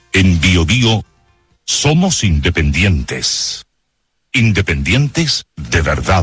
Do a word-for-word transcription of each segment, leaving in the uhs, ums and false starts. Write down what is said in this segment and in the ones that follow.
En Bio Bio somos independientes. Independientes de verdad.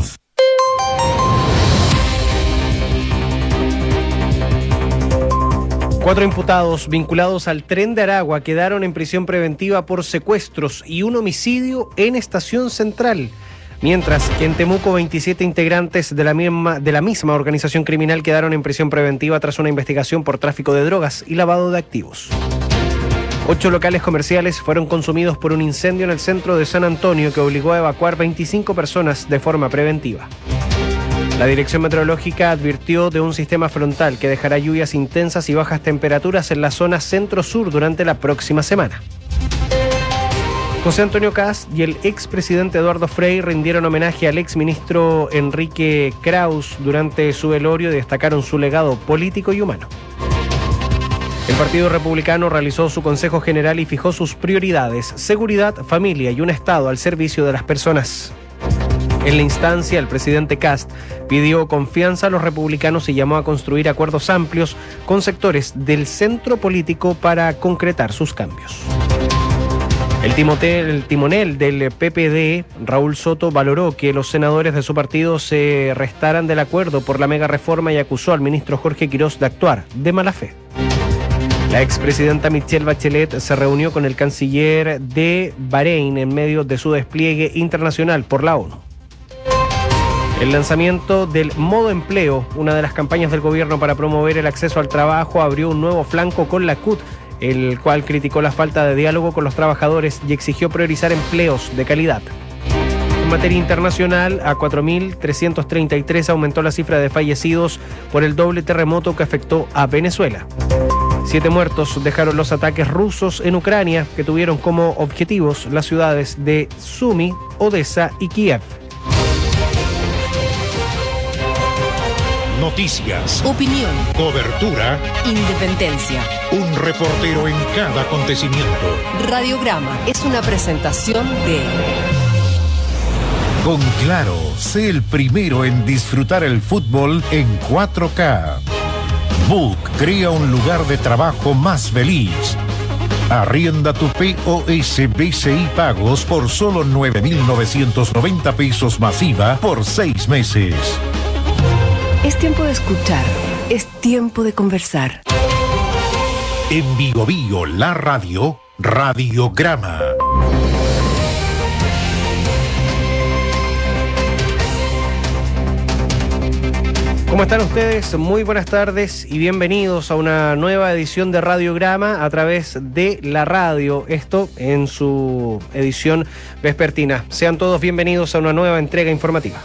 Cuatro imputados vinculados al Tren de Aragua quedaron en prisión preventiva por secuestros y un homicidio en Estación Central. Mientras que en Temuco veintisiete integrantes de la misma, de la misma organización criminal quedaron en prisión preventiva tras una investigación por tráfico de drogas y lavado de activos. Ocho locales comerciales fueron consumidos por un incendio en el centro de San Antonio que obligó a evacuar veinticinco personas de forma preventiva. La Dirección Meteorológica advirtió de un sistema frontal que dejará lluvias intensas y bajas temperaturas en la zona centro-sur durante la próxima semana. José Antonio Kast y el expresidente Eduardo Frei rindieron homenaje al exministro Enrique Kraus durante su velorio y destacaron su legado político y humano. El Partido Republicano realizó su Consejo General y fijó sus prioridades: seguridad, familia y un Estado al servicio de las personas. En la instancia, el presidente Kast pidió confianza a los republicanos y llamó a construir acuerdos amplios con sectores del centro político para concretar sus cambios. El, timotel, el timonel del P P D, Raúl Soto, valoró que los senadores de su partido se restaran del acuerdo por la mega reforma y acusó al ministro Jorge Quirós de actuar de mala fe. La expresidenta Michelle Bachelet se reunió con el canciller de Bahrein en medio de su despliegue internacional por la ONU. El lanzamiento del Modo Empleo, una de las campañas del gobierno para promover el acceso al trabajo, abrió un nuevo flanco con la C U T, el cual criticó la falta de diálogo con los trabajadores y exigió priorizar empleos de calidad. En materia internacional, a cuatro mil trescientos treinta y tres aumentó la cifra de fallecidos por el doble terremoto que afectó a Venezuela. Siete muertos dejaron los ataques rusos en Ucrania, que tuvieron como objetivos las ciudades de Sumy, Odessa y Kiev. Noticias, opinión, cobertura, independencia. Un reportero en cada acontecimiento. Radiograma es una presentación de... Con Claro, sé el primero en disfrutar el fútbol en cuatro K. Book crea un lugar de trabajo más feliz. Arrienda tu P O S B C I Pagos por solo nueve mil novecientos noventa pesos masiva por seis meses. Es tiempo de escuchar, es tiempo de conversar. En Bio Bio, la radio, Radiograma. ¿Cómo están ustedes? Muy buenas tardes y bienvenidos a una nueva edición de Radiograma a través de la radio, esto en su edición vespertina. Sean todos bienvenidos a una nueva entrega informativa.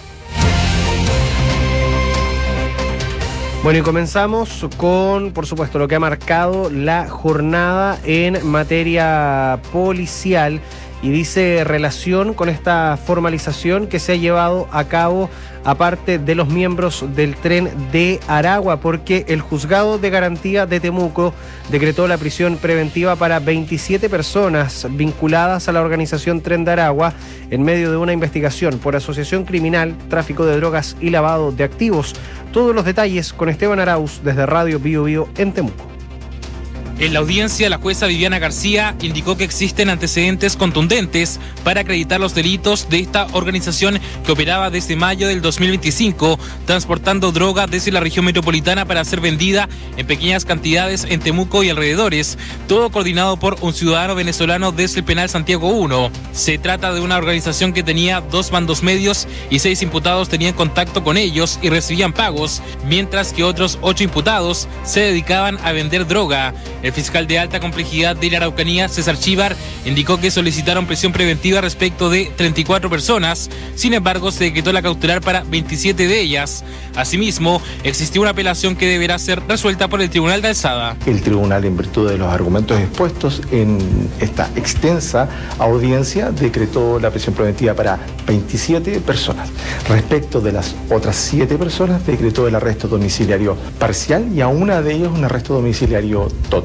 Bueno, y comenzamos con, por supuesto, lo que ha marcado la jornada en materia policial y dice relación con esta formalización que se ha llevado a cabo aparte de los miembros del Tren de Aragua, porque el Juzgado de Garantía de Temuco decretó la prisión preventiva para veintisiete personas vinculadas a la organización Tren de Aragua en medio de una investigación por asociación criminal, tráfico de drogas y lavado de activos. Todos los detalles con Esteban Arauz desde Radio Bio Bio en Temuco. En la audiencia, la jueza Viviana García indicó que existen antecedentes contundentes para acreditar los delitos de esta organización que operaba desde mayo del dos mil veinticinco, transportando droga desde la región metropolitana para ser vendida en pequeñas cantidades en Temuco y alrededores, todo coordinado por un ciudadano venezolano desde el penal Santiago uno. Se trata de una organización que tenía dos bandos medios y seis imputados tenían contacto con ellos y recibían pagos, mientras que otros ocho imputados se dedicaban a vender droga. El fiscal de alta complejidad de la Araucanía, César Chívar, indicó que solicitaron prisión preventiva respecto de treinta y cuatro personas, sin embargo se decretó la cautelar para veintisiete de ellas. Asimismo, existió una apelación que deberá ser resuelta por el Tribunal de Alzada. El tribunal, en virtud de los argumentos expuestos en esta extensa audiencia, decretó la prisión preventiva para veintisiete personas. Respecto de las otras siete personas, decretó el arresto domiciliario parcial y a una de ellas un arresto domiciliario total.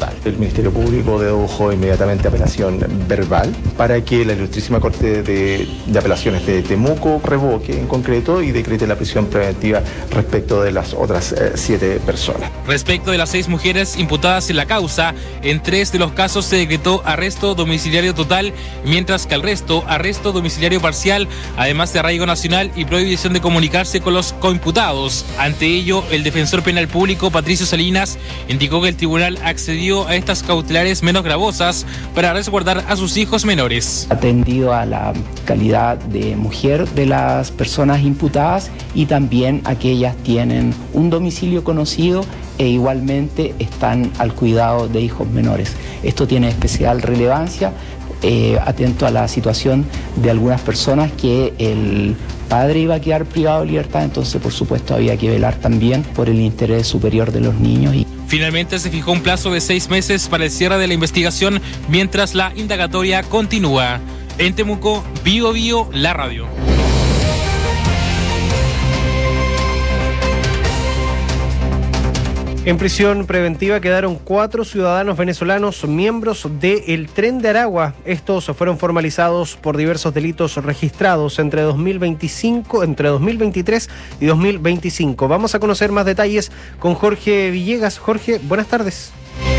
total. El Ministerio Público dedujo inmediatamente apelación verbal para que la Ilustrísima Corte de, de Apelaciones de Temuco revoque en concreto y decrete la prisión preventiva respecto de las otras eh, siete personas. Respecto de las seis mujeres imputadas en la causa, en tres de los casos se decretó arresto domiciliario total, mientras que al resto, arresto domiciliario parcial, además de arraigo nacional y prohibición de comunicarse con los coimputados. Ante ello, el defensor penal público, Patricio Salinas, indicó que el tribunal accedió a estas cautelares menos gravosas para resguardar a sus hijos menores. Atendido a la calidad de mujer de las personas imputadas y también a que ellas tienen un domicilio conocido e igualmente están al cuidado de hijos menores. Esto tiene especial relevancia, eh, atento a la situación de algunas personas que el padre iba a quedar privado de libertad, entonces por supuesto había que velar también por el interés superior de los niños. Y... Finalmente se fijó un plazo de seis meses para el cierre de la investigación mientras la indagatoria continúa. En Temuco, Bio Bio, la radio. En prisión preventiva quedaron cuatro ciudadanos venezolanos miembros del Tren de Aragua. Estos fueron formalizados por diversos delitos registrados entre dos mil veinticinco, entre dos mil veintitrés y dos mil veinticinco. Vamos a conocer más detalles con Jorge Villegas. Jorge, buenas tardes.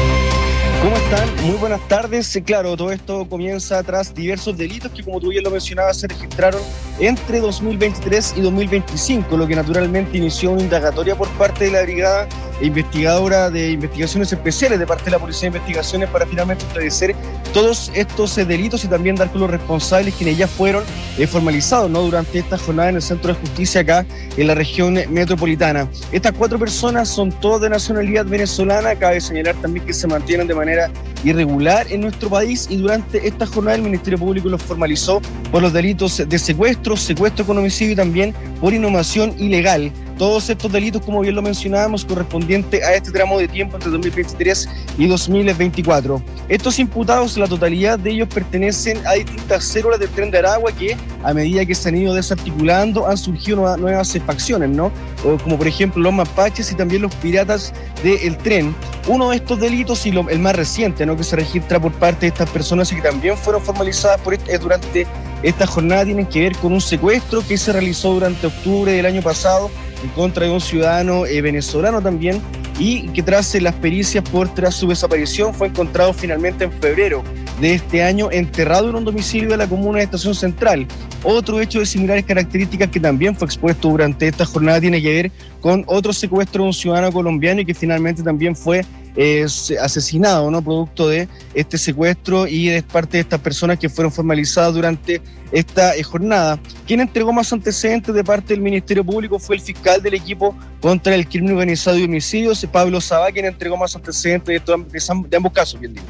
¿Cómo están? Muy buenas tardes. Claro, todo esto comienza tras diversos delitos que, como tú bien lo mencionabas, se registraron entre dos mil veintitrés y dos mil veinticinco, lo que naturalmente inició una indagatoria por parte de la Brigada Investigadora de Investigaciones Especiales de parte de la Policía de Investigaciones para finalmente esclarecer todos estos eh, delitos y también dar con los responsables quienes ya fueron eh, formalizados, ¿no?, durante esta jornada en el Centro de Justicia acá en la región metropolitana. Estas cuatro personas son todas de nacionalidad venezolana. Cabe señalar también que se mantienen de manera irregular en nuestro país y durante esta jornada el Ministerio Público los formalizó por los delitos de secuestro, secuestro con homicidio y también por inhumación ilegal. Todos estos delitos, como bien lo mencionábamos, correspondiente a este tramo de tiempo entre dos mil veintitrés y dos mil veinticuatro. Estos imputados, la totalidad de ellos pertenecen a distintas células del Tren de Aragua que, a medida que se han ido desarticulando, han surgido nuevas, nuevas facciones, ¿no? O como por ejemplo los mapaches y también los piratas del tren. Uno de estos delitos, y lo, el más reciente, ¿no?, que se registra por parte de estas personas y que también fueron formalizadas por este, durante esta jornada, tienen que ver con un secuestro que se realizó durante octubre del año pasado en contra de un ciudadano eh, venezolano también, y que tras las pericias por tras su desaparición fue encontrado finalmente en febrero de este año enterrado en un domicilio de la comuna de Estación Central. Otro hecho de similares características que también fue expuesto durante esta jornada tiene que ver con otro secuestro de un ciudadano colombiano y que finalmente también fue eh, asesinado, ¿no?, producto de este secuestro y de parte de estas personas que fueron formalizadas durante esta eh, jornada. Quien entregó más antecedentes de parte del Ministerio Público fue el fiscal del equipo contra el crimen organizado y homicidios, Pablo Sabá, quien entregó más antecedentes de, todo, de, de ambos casos, bien digo.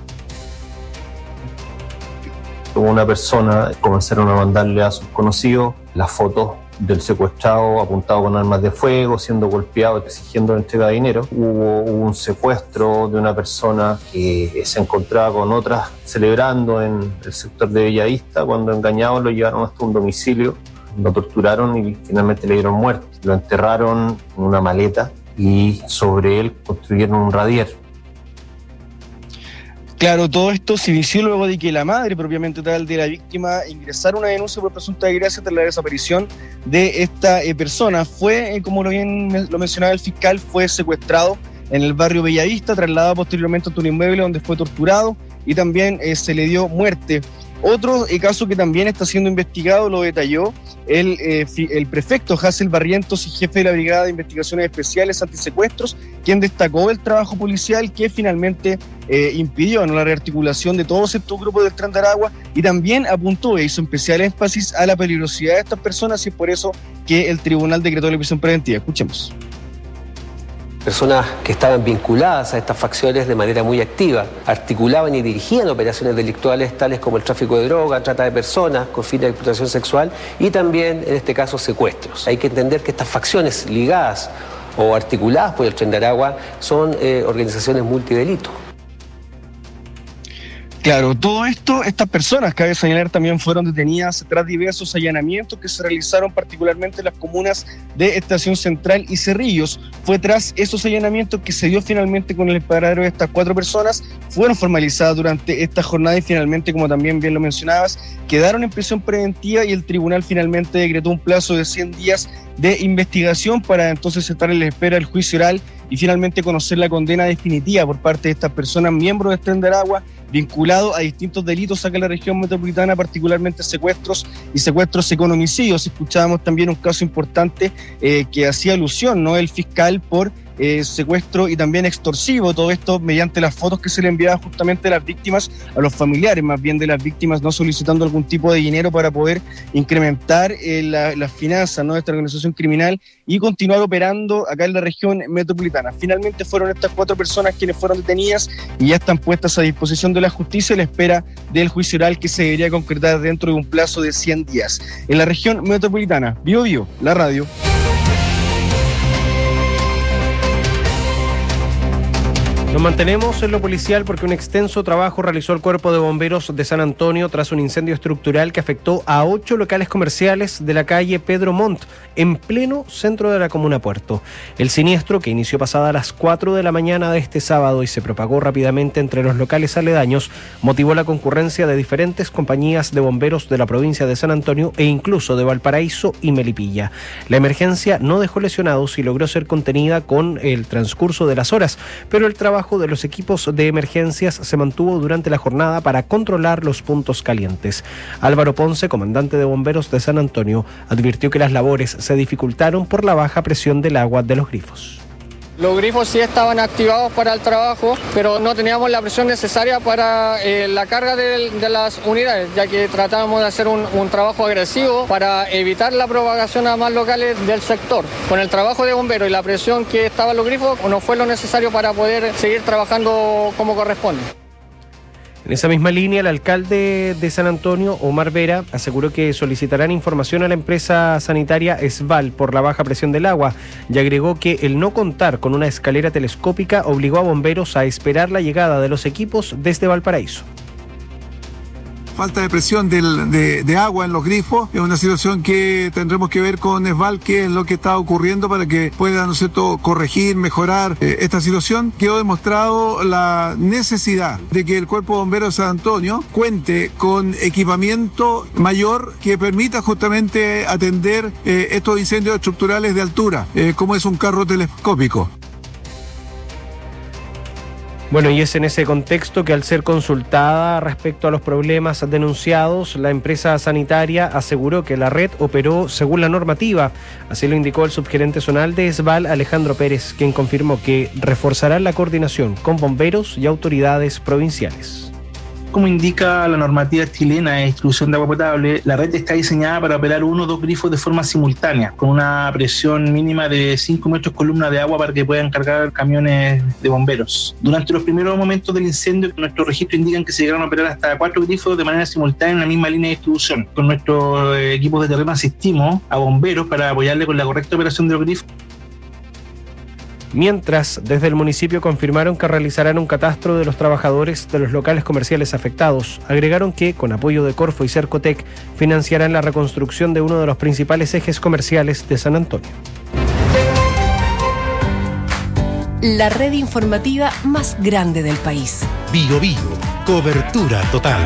Una persona comenzaron a mandarle a sus conocidos las fotos del secuestrado apuntado con armas de fuego, siendo golpeado, exigiendo la entrega de dinero. Hubo un secuestro de una persona que se encontraba con otras celebrando en el sector de Bellavista. Cuando engañados lo llevaron hasta un domicilio, lo torturaron y finalmente le dieron muerte. Lo enterraron en una maleta y sobre él construyeron un radier. Claro, todo esto se inició luego de que la madre propiamente tal de la víctima ingresara una denuncia por presunta desgracia tras la desaparición de esta eh, persona. Fue, eh, como lo bien lo mencionaba el fiscal, fue secuestrado en el barrio Bellavista, trasladado posteriormente a un inmueble donde fue torturado y también eh, se le dio muerte. Otro eh, caso que también está siendo investigado lo detalló el, eh, el prefecto Hazel Barrientos y jefe de la Brigada de Investigaciones Especiales Antisecuestros, quien destacó el trabajo policial que finalmente eh, impidió, ¿no?, la rearticulación de todos estos grupos del Tren de Aragua, y también apuntó e hizo especial énfasis a la peligrosidad de estas personas, y es por eso que el tribunal decretó la prisión preventiva. Escuchemos. Personas que estaban vinculadas a estas facciones de manera muy activa, articulaban y dirigían operaciones delictuales tales como el tráfico de droga, trata de personas con fines de explotación sexual y también, en este caso, secuestros. Hay que entender que estas facciones ligadas o articuladas por el Tren de Aragua son eh, organizaciones multidelito. Claro, todo esto, estas personas, cabe señalar, también fueron detenidas tras diversos allanamientos que se realizaron particularmente en las comunas de Estación Central y Cerrillos. Fue tras esos allanamientos que se dio finalmente con el paradero de estas cuatro personas, fueron formalizadas durante esta jornada y finalmente, como también bien lo mencionabas, quedaron en prisión preventiva y el tribunal finalmente decretó un plazo de cien días de investigación para entonces estar en la espera del juicio oral y finalmente conocer la condena definitiva por parte de estas personas, miembros del Tren de Aragua, vinculado a distintos delitos acá en la región metropolitana, particularmente secuestros y secuestros con homicidios. Escuchábamos también un caso importante eh, que hacía alusión, ¿no?, el fiscal por eh, secuestro y también extorsivo, todo esto mediante las fotos que se le enviaban justamente a las víctimas, a los familiares más bien de las víctimas, no solicitando algún tipo de dinero para poder incrementar eh, la, las finanzas, ¿no?, de esta organización criminal y continuar operando acá en la región metropolitana. Finalmente fueron estas cuatro personas quienes fueron detenidas y ya están puestas a disposición de la justicia a la espera del juicio oral que se debería concretar dentro de un plazo de cien días. En la región metropolitana, Bio Bio, la radio. Nos mantenemos en lo policial porque un extenso trabajo realizó el Cuerpo de Bomberos de San Antonio tras un incendio estructural que afectó a ocho locales comerciales de la calle Pedro Montt, en pleno centro de la comuna Puerto. El siniestro, que inició pasada las cuatro de la mañana de este sábado y se propagó rápidamente entre los locales aledaños, motivó la concurrencia de diferentes compañías de bomberos de la provincia de San Antonio e incluso de Valparaíso y Melipilla. La emergencia no dejó lesionados y logró ser contenida con el transcurso de las horas, pero el trabajo de los equipos de emergencias se mantuvo durante la jornada para controlar los puntos calientes. Álvaro Ponce, comandante de bomberos de San Antonio, advirtió que las labores se dificultaron por la baja presión del agua de los grifos. Los grifos sí estaban activados para el trabajo, pero no teníamos la presión necesaria para eh, la carga de, de las unidades, ya que tratábamos de hacer un, un trabajo agresivo para evitar la propagación a más locales del sector. Con el trabajo de bomberos y la presión que estaban los grifos, no fue lo necesario para poder seguir trabajando como corresponde. En esa misma línea, el alcalde de San Antonio, Omar Vera, aseguró que solicitarán información a la empresa sanitaria Esval por la baja presión del agua y agregó que el no contar con una escalera telescópica obligó a bomberos a esperar la llegada de los equipos desde Valparaíso. Falta de presión del, de, de agua en los grifos es una situación que tendremos que ver con Esval, qué es lo que está ocurriendo para que pueda, ¿no es cierto?, corregir, mejorar eh, esta situación. Quedó demostrado la necesidad de que el Cuerpo de Bomberos de San Antonio cuente con equipamiento mayor que permita justamente atender eh, estos incendios estructurales de altura, eh, como es un carro telescópico. Bueno, y es en ese contexto que al ser consultada respecto a los problemas denunciados, la empresa sanitaria aseguró que la red operó según la normativa. Así lo indicó el subgerente zonal de Esval, Alejandro Pérez, quien confirmó que reforzará la coordinación con bomberos y autoridades provinciales. Como indica la normativa chilena de distribución de agua potable, la red está diseñada para operar uno o dos grifos de forma simultánea, con una presión mínima de cinco metros columna de agua para que puedan cargar camiones de bomberos. Durante los primeros momentos del incendio, nuestros registros indican que se llegaron a operar hasta cuatro grifos de manera simultánea en la misma línea de distribución. Con nuestros equipos de terreno asistimos a bomberos para apoyarle con la correcta operación de los grifos. Mientras, desde el municipio confirmaron que realizarán un catastro de los trabajadores de los locales comerciales afectados. Agregaron que, con apoyo de Corfo y Cercotec, financiarán la reconstrucción de uno de los principales ejes comerciales de San Antonio. La red informativa más grande del país. Bio Bio, cobertura total.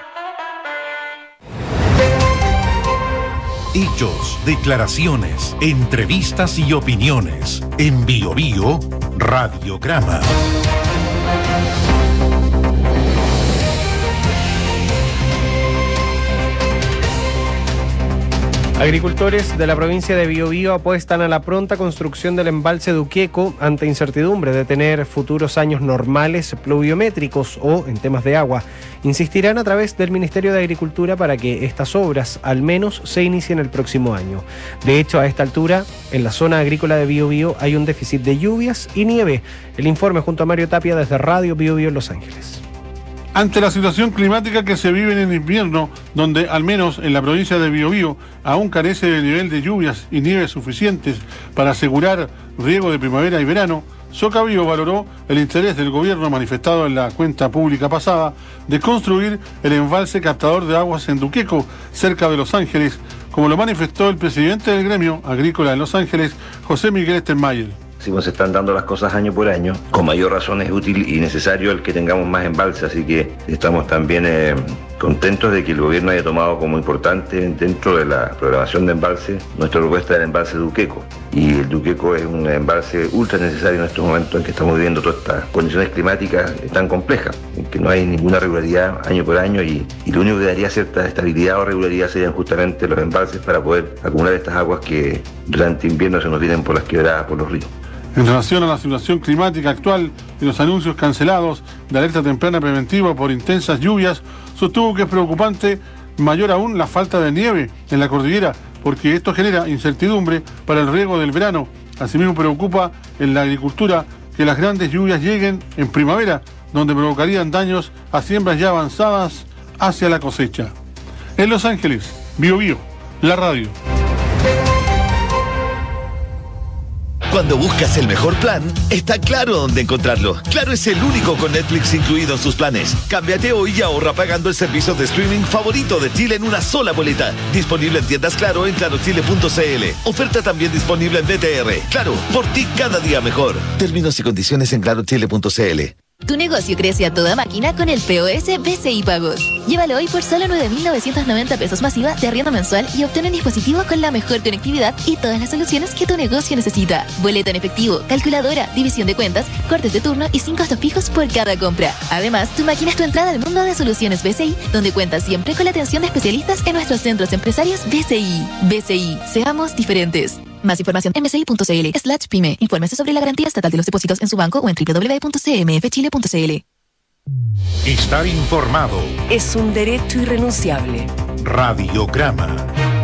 Hechos, declaraciones, entrevistas y opiniones. En Bio Bio, Radiograma. Agricultores de la provincia de Biobío apuestan a la pronta construcción del embalse Duqueco ante incertidumbre de tener futuros años normales pluviométricos o en temas de agua. Insistirán a través del Ministerio de Agricultura para que estas obras al menos se inicien el próximo año. De hecho, a esta altura, en la zona agrícola de Biobío hay un déficit de lluvias y nieve. El informe junto a Mario Tapia desde Radio Biobío en Los Ángeles. Ante la situación climática que se vive en el invierno, donde al menos en la provincia de Biobío aún carece del nivel de lluvias y nieves suficientes para asegurar riego de primavera y verano, Socavío valoró el interés del gobierno manifestado en la cuenta pública pasada de construir el embalse captador de aguas en Duqueco, cerca de Los Ángeles, como lo manifestó el presidente del gremio agrícola de Los Ángeles, José Miguel Stenmayer. Si se están dando las cosas año por año, con mayor razón es útil y necesario el que tengamos más embalses, así que estamos también eh, contentos de que el gobierno haya tomado como importante dentro de la programación de embalses nuestra propuesta del embalse Duqueco. Y el Duqueco es un embalse ultra necesario en estos momentos en que estamos viviendo todas estas condiciones climáticas tan complejas, en que no hay ninguna regularidad año por año y, y lo único que daría cierta estabilidad o regularidad serían justamente los embalses para poder acumular estas aguas que durante invierno se nos vienen por las quebradas, por los ríos. En relación a la situación climática actual y los anuncios cancelados de alerta temprana preventiva por intensas lluvias, sostuvo que es preocupante mayor aún la falta de nieve en la cordillera, porque esto genera incertidumbre para el riego del verano. Asimismo preocupa en la agricultura que las grandes lluvias lleguen en primavera, donde provocarían daños a siembras ya avanzadas hacia la cosecha. En Los Ángeles, Bio Bio, la radio. Cuando buscas el mejor plan, está Claro dónde encontrarlo. Claro es el único con Netflix incluido en sus planes. Cámbiate hoy y ahorra pagando el servicio de streaming favorito de Chile en una sola boleta. Disponible en tiendas Claro en claro chile punto c l. Oferta también disponible en D T R. Claro, por ti cada día mejor. Términos y condiciones en claro chile punto c l. Tu negocio crece a toda máquina con el P O S B C I Pagos. Llévalo hoy por solo nueve mil novecientos noventa pesos masiva de arriendo mensual y obtén un dispositivo con la mejor conectividad y todas las soluciones que tu negocio necesita. Boleto en efectivo, calculadora, división de cuentas, cortes de turno y sin costos fijos por cada compra. Además, tu máquina es tu entrada al mundo de soluciones B C I, donde cuentas siempre con la atención de especialistas en nuestros centros empresarios B C I. B C I, seamos diferentes. Más información en bci punto c l slash pyme. Infórmese sobre la garantía estatal de los depósitos en su banco o en doble u doble u doble u punto c m f chile punto c l. Estar informado es un derecho irrenunciable. Radiograma.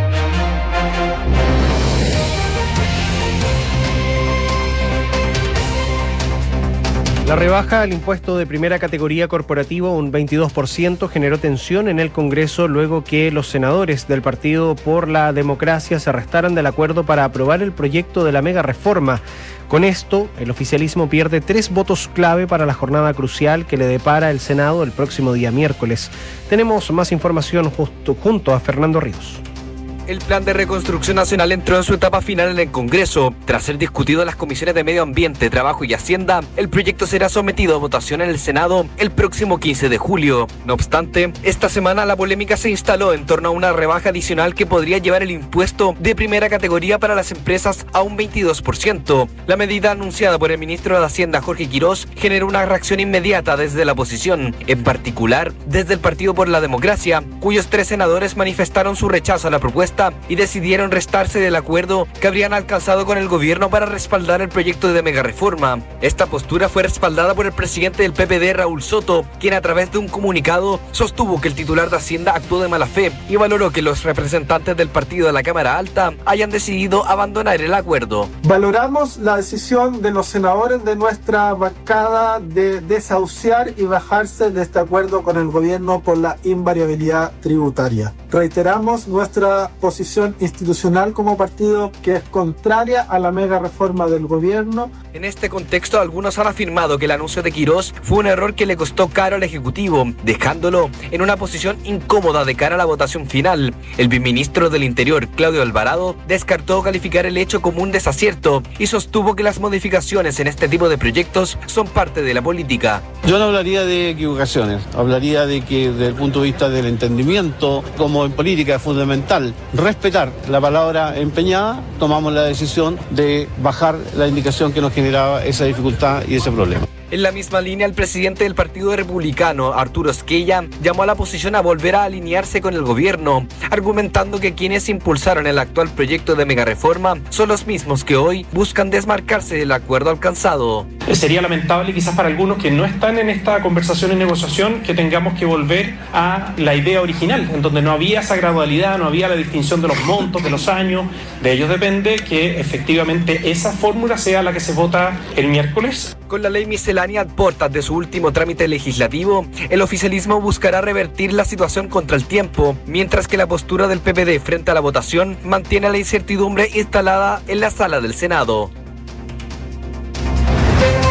La rebaja al impuesto de primera categoría corporativo, un veintidós por ciento, generó tensión en el Congreso luego que los senadores del Partido por la Democracia se restaran del acuerdo para aprobar el proyecto de la mega reforma. Con esto, el oficialismo pierde tres votos clave para la jornada crucial que le depara el Senado el próximo día miércoles. Tenemos más información justo, junto a Fernando Ríos. El plan de reconstrucción nacional entró en su etapa final en el Congreso. Tras ser discutido en las comisiones de Medio Ambiente, Trabajo y Hacienda, el proyecto será sometido a votación en el Senado el próximo quince de julio. No obstante, esta semana la polémica se instaló en torno a una rebaja adicional que podría llevar el impuesto de primera categoría para las empresas a un veintidós por ciento. La medida anunciada por el ministro de Hacienda, Jorge Quirós, generó una reacción inmediata desde la oposición, en particular desde el Partido por la Democracia, cuyos tres senadores manifestaron su rechazo a la propuesta y decidieron restarse del acuerdo que habrían alcanzado con el gobierno para respaldar el proyecto de mega reforma. Esta postura fue respaldada por el presidente del P P D, Raúl Soto, quien a través de un comunicado sostuvo que el titular de Hacienda actuó de mala fe y valoró que los representantes del partido de la Cámara Alta hayan decidido abandonar el acuerdo. Valoramos la decisión de los senadores de nuestra bancada de desahuciar y bajarse de este acuerdo con el gobierno por la invariabilidad tributaria. Reiteramos nuestra posición institucional como partido que es contraria a la mega reforma del gobierno. En este contexto, algunos han afirmado que el anuncio de Quirós fue un error que le costó caro al Ejecutivo, dejándolo en una posición incómoda de cara a la votación final. El viceministro del Interior, Claudio Alvarado, descartó calificar el hecho como un desacierto y sostuvo que las modificaciones en este tipo de proyectos son parte de la política. Yo no hablaría de equivocaciones, hablaría de que desde el punto de vista del entendimiento, como en política es fundamental respetar la palabra empeñada, tomamos la decisión de bajar la indicación que nos generaba esa dificultad y ese problema. En la misma línea, el presidente del Partido Republicano, Arturo Esquella, llamó a la oposición a volver a alinearse con el gobierno, argumentando que quienes impulsaron el actual proyecto de megareforma son los mismos que hoy buscan desmarcarse del acuerdo alcanzado. Sería lamentable quizás para algunos que no están en esta conversación y negociación que tengamos que volver a la idea original, en donde no había esa gradualidad, no había la distinción de los montos, de los años. De ellos depende que efectivamente esa fórmula sea la que se vota el miércoles. Con la ley miscelánea a puertas de su último trámite legislativo, el oficialismo buscará revertir la situación contra el tiempo, mientras que la postura del P P D frente a la votación mantiene la incertidumbre instalada en la sala del Senado.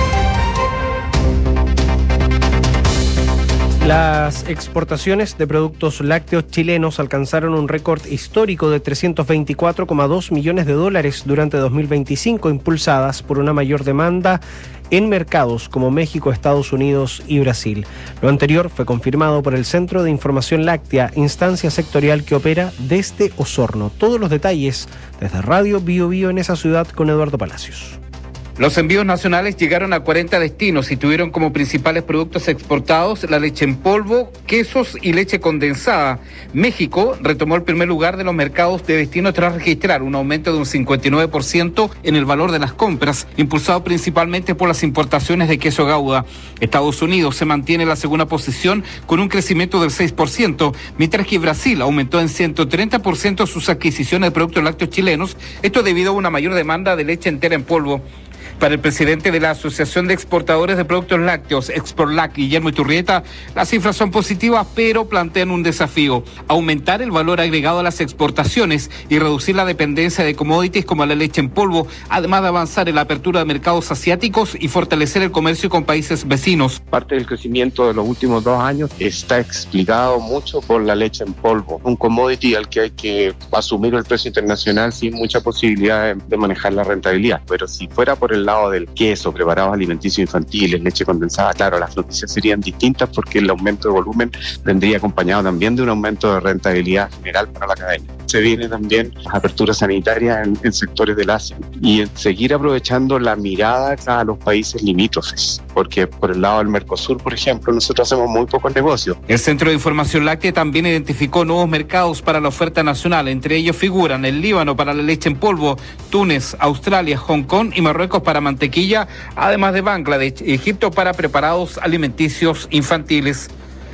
Las exportaciones de productos lácteos chilenos alcanzaron un récord histórico de trescientos veinticuatro coma dos millones de dólares durante dos mil veinticinco, impulsadas por una mayor demanda en mercados como México, Estados Unidos y Brasil. Lo anterior fue confirmado por el Centro de Información Láctea, instancia sectorial que opera desde Osorno. Todos los detalles desde Radio Bio Bio en esa ciudad con Eduardo Palacios. Los envíos nacionales llegaron a cuarenta destinos y tuvieron como principales productos exportados la leche en polvo, quesos y leche condensada. México retomó el primer lugar de los mercados de destino tras registrar un aumento de un cincuenta y nueve por ciento en el valor de las compras, impulsado principalmente por las importaciones de queso Gouda. Estados Unidos se mantiene en la segunda posición con un crecimiento del seis por ciento, mientras que Brasil aumentó en ciento treinta por ciento sus adquisiciones de productos lácteos chilenos, esto debido a una mayor demanda de leche entera en polvo. Para el presidente de la Asociación de Exportadores de Productos Lácteos, Exportlac, Guillermo Iturrieta, las cifras son positivas, pero plantean un desafío: aumentar el valor agregado a las exportaciones y reducir la dependencia de commodities como la leche en polvo, además de avanzar en la apertura de mercados asiáticos y fortalecer el comercio con países vecinos. Parte del crecimiento de los últimos dos años está explicado mucho por la leche en polvo, un commodity al que hay que asumir el precio internacional sin mucha posibilidad de, de manejar la rentabilidad. Pero si fuera por el lado del queso, preparados alimenticios infantiles, leche condensada, claro, las noticias serían distintas porque el aumento de volumen vendría acompañado también de un aumento de rentabilidad general para la cadena. Se vienen también las aperturas sanitarias en, en sectores del Asia y en seguir aprovechando la mirada a los países limítrofes, porque por el lado del Mercosur, por ejemplo, nosotros hacemos muy pocos negocios. El Centro de Información Láctea también identificó nuevos mercados para la oferta nacional, entre ellos figuran el Líbano para la leche en polvo, Túnez, Australia, Hong Kong y Marruecos para mantequilla, además de Bangladesh y Egipto para preparados alimenticios infantiles.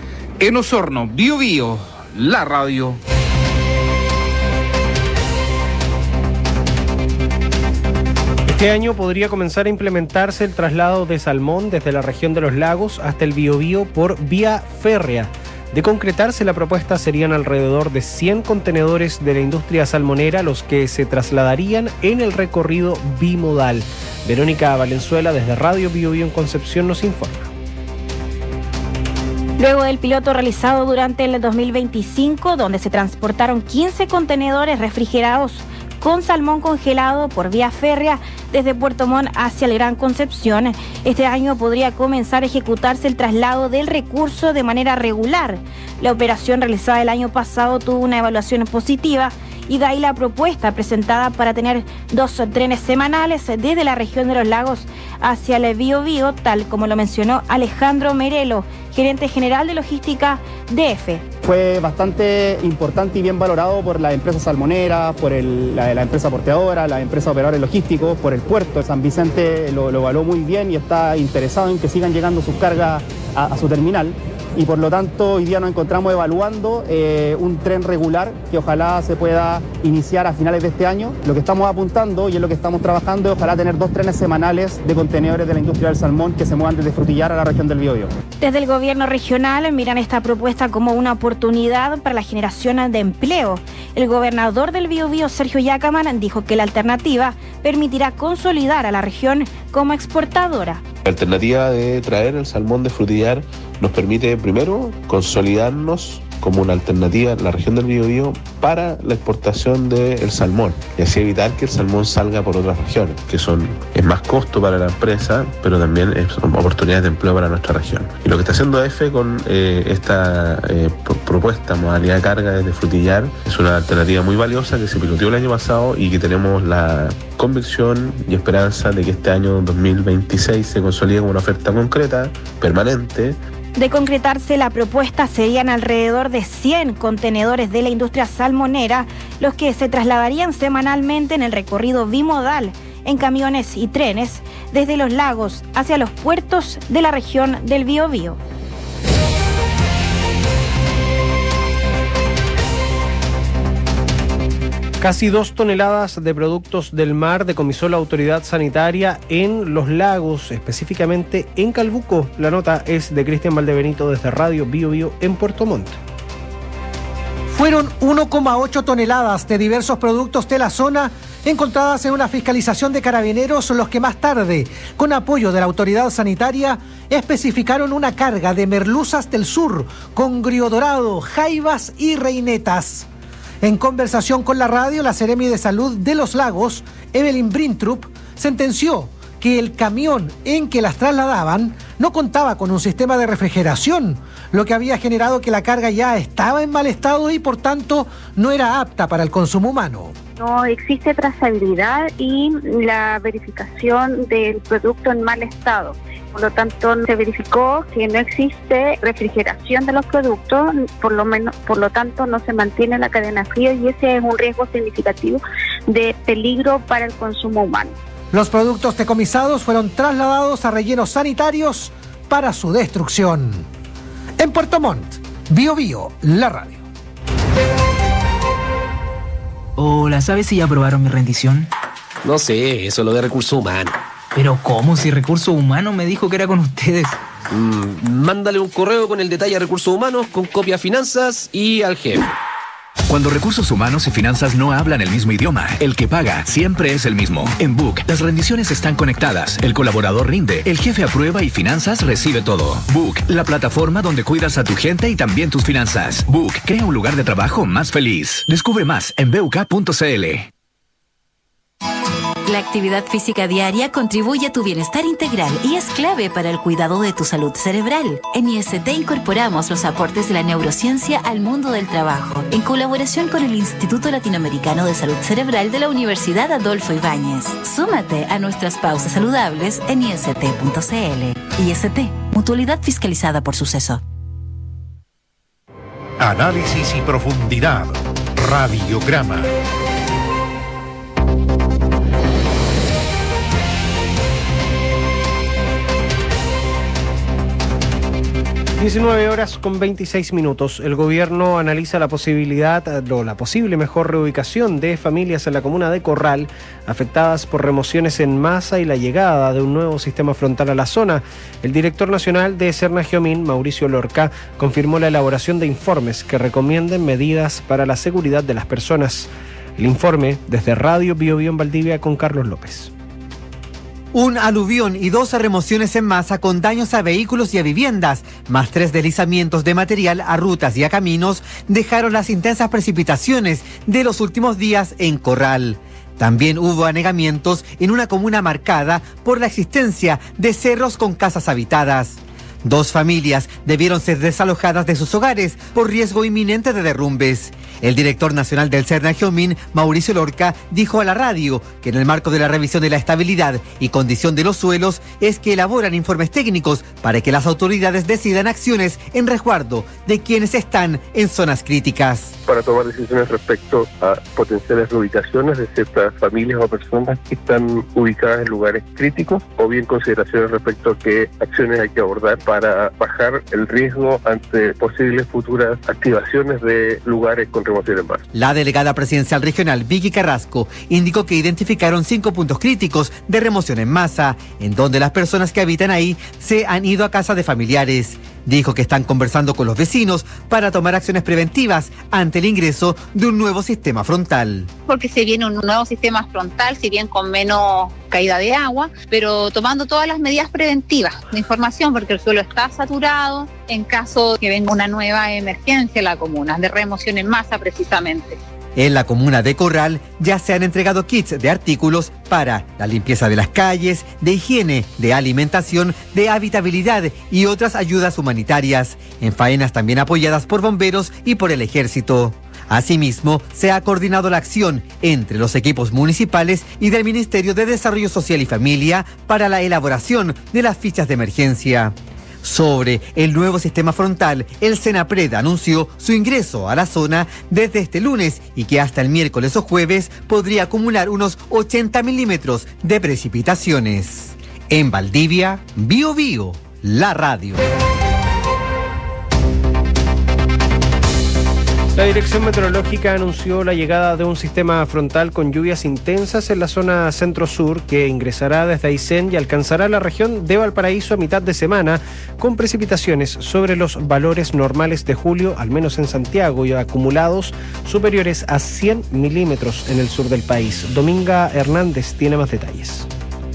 En Osorno, Bio Bio, la radio. Este año podría comenzar a implementarse el traslado de salmón desde la región de los lagos hasta el Biobío por vía férrea. De concretarse la propuesta, serían alrededor de cien contenedores de la industria salmonera los que se trasladarían en el recorrido bimodal. Verónica Valenzuela desde Radio Bio Bio en Concepción nos informa. Luego del piloto realizado durante el dos mil veinticinco, donde se transportaron quince contenedores refrigerados con salmón congelado por vía férrea desde Puerto Montt hacia el Gran Concepción, este año podría comenzar a ejecutarse el traslado del recurso de manera regular. La operación realizada el año pasado tuvo una evaluación positiva y de ahí la propuesta presentada para tener dos trenes semanales desde la región de los lagos hacia el Biobío, tal como lo mencionó Alejandro Merelo, gerente general de logística D F. Fue bastante importante y bien valorado por la empresa salmonera, por el, la, la empresa porteadora, la empresa operadores logísticos, por el puerto de San Vicente, lo, lo evaluó muy bien y está interesado en que sigan llegando sus cargas a, a su terminal. Y por lo tanto hoy día nos encontramos evaluando eh, un tren regular que ojalá se pueda iniciar a finales de este año. Lo que estamos apuntando y en lo que estamos trabajando es ojalá tener dos trenes semanales de contenedores de la industria del salmón que se muevan desde Frutillar a la región del Biobío. Desde el gobierno regional miran esta propuesta como una oportunidad para la generación de empleo. El gobernador del Biobío, Sergio Yacaman, dijo que la alternativa permitirá consolidar a la región como exportadora. La alternativa de traer el salmón de Frutillar nos permite primero consolidarnos como una alternativa en la región del Biobío para la exportación del salmón y así evitar que el salmón salga por otras regiones, que son es más costo para la empresa, pero también son oportunidades de empleo para nuestra región. Y lo que está haciendo D F con eh, esta eh, propuesta, modalidad de carga desde Frutillar, es una alternativa muy valiosa que se piloteó el año pasado y que tenemos la convicción y esperanza de que este año dos mil veintiséis se consolide como una oferta concreta, permanente. De concretarse la propuesta, serían alrededor de cien contenedores de la industria salmonera los que se trasladarían semanalmente en el recorrido bimodal en camiones y trenes desde los lagos hacia los puertos de la región del Biobío. Casi dos toneladas de productos del mar decomisó la autoridad sanitaria en los lagos, específicamente en Calbuco. La nota es de Cristian Valdebenito desde Radio Bio Bio en Puerto Montt. Fueron uno coma ocho toneladas de diversos productos de la zona encontradas en una fiscalización de Carabineros, los que más tarde, con apoyo de la autoridad sanitaria, especificaron una carga de merluzas del sur, congrio dorado, jaivas y reinetas. En conversación con la radio, la Seremi de Salud de Los Lagos, Evelyn Brintrup, sentenció que el camión en que las trasladaban no contaba con un sistema de refrigeración, lo que había generado que la carga ya estaba en mal estado y por tanto no era apta para el consumo humano. No existe trazabilidad y la verificación del producto en mal estado. Por lo tanto, se verificó que no existe refrigeración de los productos, por lo menos, por lo tanto no se mantiene la cadena fría y ese es un riesgo significativo de peligro para el consumo humano. Los productos decomisados fueron trasladados a rellenos sanitarios para su destrucción. En Puerto Montt, Bio Bio, la radio. Hola, ¿sabes si ya aprobaron mi rendición? No sé, eso es lo de recursos humanos. ¿Pero cómo? Si Recursos Humanos me dijo que era con ustedes. Mm, mándale un correo con el detalle a Recursos Humanos, con copia a Finanzas y al jefe. Cuando Recursos Humanos y Finanzas no hablan el mismo idioma, el que paga siempre es el mismo. En Book, las rendiciones están conectadas, el colaborador rinde, el jefe aprueba y Finanzas recibe todo. Book, la plataforma donde cuidas a tu gente y también tus finanzas. Book, crea un lugar de trabajo más feliz. Descubre más en b u k punto c l. La actividad física diaria contribuye a tu bienestar integral y es clave para el cuidado de tu salud cerebral. En I S T incorporamos los aportes de la neurociencia al mundo del trabajo, en colaboración con el Instituto Latinoamericano de Salud Cerebral de la Universidad Adolfo Ibáñez. Súmate a nuestras pausas saludables en i s t punto c l. I S T, mutualidad fiscalizada por Suceso. Análisis y profundidad. Radiograma. diecinueve horas con veintiséis minutos. El gobierno analiza la posibilidad, o la posible mejor reubicación de familias en la comuna de Corral, afectadas por remociones en masa y la llegada de un nuevo sistema frontal a la zona. El director nacional de Cernagiomín, Mauricio Lorca, confirmó la elaboración de informes que recomienden medidas para la seguridad de las personas. El informe desde Radio Bio Bio en Valdivia con Carlos López. Un aluvión y dos remociones en masa con daños a vehículos y a viviendas, más tres deslizamientos de material a rutas y a caminos, dejaron las intensas precipitaciones de los últimos días en Corral. También hubo anegamientos en una comuna marcada por la existencia de cerros con casas habitadas. Dos familias debieron ser desalojadas de sus hogares por riesgo inminente de derrumbes. El director nacional del Cernagiomín, Mauricio Lorca, dijo a la radio que en el marco de la revisión de la estabilidad y condición de los suelos es que elaboran informes técnicos para que las autoridades decidan acciones en resguardo de quienes están en zonas críticas. Para tomar decisiones respecto a potenciales reubicaciones de ciertas familias o personas que están ubicadas en lugares críticos, o bien consideraciones respecto a qué acciones hay que abordar para bajar el riesgo ante posibles futuras activaciones de lugares con remoción en masa. La delegada presidencial regional, Vicky Carrasco, indicó que identificaron cinco puntos críticos de remoción en masa, en donde las personas que habitan ahí se han ido a casa de familiares. Dijo que están conversando con los vecinos para tomar acciones preventivas ante el ingreso de un nuevo sistema frontal. Porque se viene un nuevo sistema frontal, si bien con menos caída de agua, pero tomando todas las medidas preventivas de información, porque el suelo está saturado en caso de que venga una nueva emergencia en la comuna, de remoción en masa precisamente. En la comuna de Corral ya se han entregado kits de artículos para la limpieza de las calles, de higiene, de alimentación, de habitabilidad y otras ayudas humanitarias, en faenas también apoyadas por bomberos y por el ejército. Asimismo, se ha coordinado la acción entre los equipos municipales y del Ministerio de Desarrollo Social y Familia para la elaboración de las fichas de emergencia. Sobre el nuevo sistema frontal, el Senapred anunció su ingreso a la zona desde este lunes y que hasta el miércoles o jueves podría acumular unos ochenta milímetros de precipitaciones. En Valdivia, Bio Bio, la radio. La Dirección Meteorológica anunció la llegada de un sistema frontal con lluvias intensas en la zona centro-sur que ingresará desde Aysén y alcanzará la región de Valparaíso a mitad de semana con precipitaciones sobre los valores normales de julio, al menos en Santiago, y acumulados superiores a cien milímetros en el sur del país. Dominga Hernández tiene más detalles.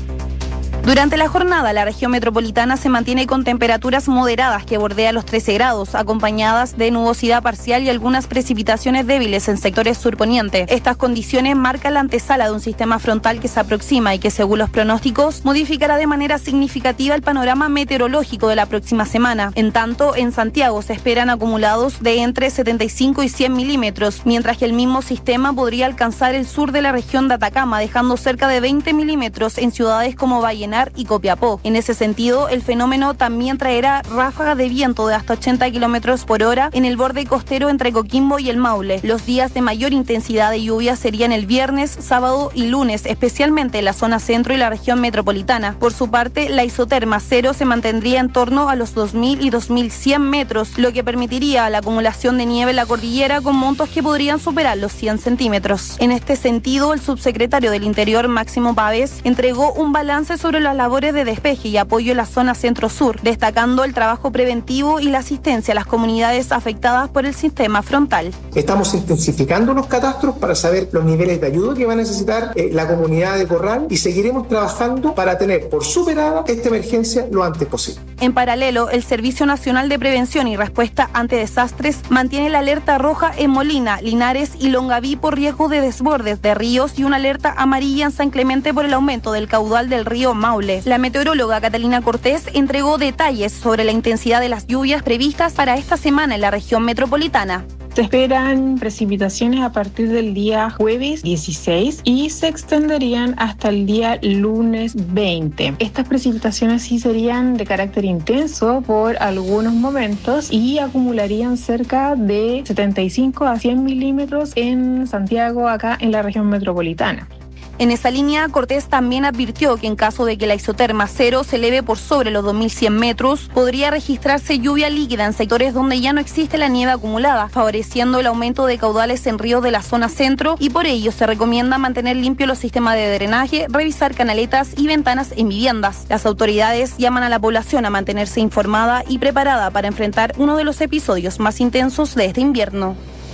Durante la jornada, la región metropolitana se mantiene con temperaturas moderadas que bordean los trece grados, acompañadas de nubosidad parcial y algunas precipitaciones débiles en sectores surponiente. Estas condiciones marcan la antesala de un sistema frontal que se aproxima y que, según los pronósticos, modificará de manera significativa el panorama meteorológico de la próxima semana. En tanto, en Santiago se esperan acumulados de entre setenta y cinco y cien milímetros, mientras que el mismo sistema podría alcanzar el sur de la región de Atacama, dejando cerca de veinte milímetros en ciudades como Vallenar y Copiapó. En ese sentido, el fenómeno también traerá ráfagas de viento de hasta ochenta kilómetros por hora en el borde costero entre Coquimbo y el Maule. Los días de mayor intensidad de lluvia serían el viernes, sábado y lunes, especialmente en la zona centro y la región metropolitana. Por su parte, la isoterma cero se mantendría en torno a los dos mil y dos mil cien metros, lo que permitiría la acumulación de nieve en la cordillera con montos que podrían superar los cien centímetros. En este sentido, el subsecretario del Interior, Máximo Pávez, entregó un balance sobre las labores de despeje y apoyo en la zona centro-sur, destacando el trabajo preventivo y la asistencia a las comunidades afectadas por el sistema frontal. Estamos intensificando los catastros para saber los niveles de ayuda que va a necesitar eh, la comunidad de Corral, y seguiremos trabajando para tener por superada esta emergencia lo antes posible. En paralelo, el Servicio Nacional de Prevención y Respuesta ante Desastres mantiene la alerta roja en Molina, Linares y Longaví por riesgo de desbordes de ríos y una alerta amarilla en San Clemente por el aumento del caudal del río Maule. La meteoróloga Catalina Cortés entregó detalles sobre la intensidad de las lluvias previstas para esta semana en la región metropolitana. Se esperan precipitaciones a partir del día jueves dieciséis y se extenderían hasta el día lunes veinte. Estas precipitaciones sí serían de carácter intenso por algunos momentos y acumularían cerca de setenta y cinco a cien milímetros en Santiago, acá en la región metropolitana. En esa línea, Cortés también advirtió que en caso de que la isoterma cero se eleve por sobre los dos mil cien metros, podría registrarse lluvia líquida en sectores donde ya no existe la nieve acumulada, favoreciendo el aumento de caudales en ríos de la zona centro, y por ello se recomienda mantener limpios los sistemas de drenaje, revisar canaletas y ventanas en viviendas. Las autoridades llaman a la población a mantenerse informada y preparada para enfrentar uno de los episodios más intensos de este invierno.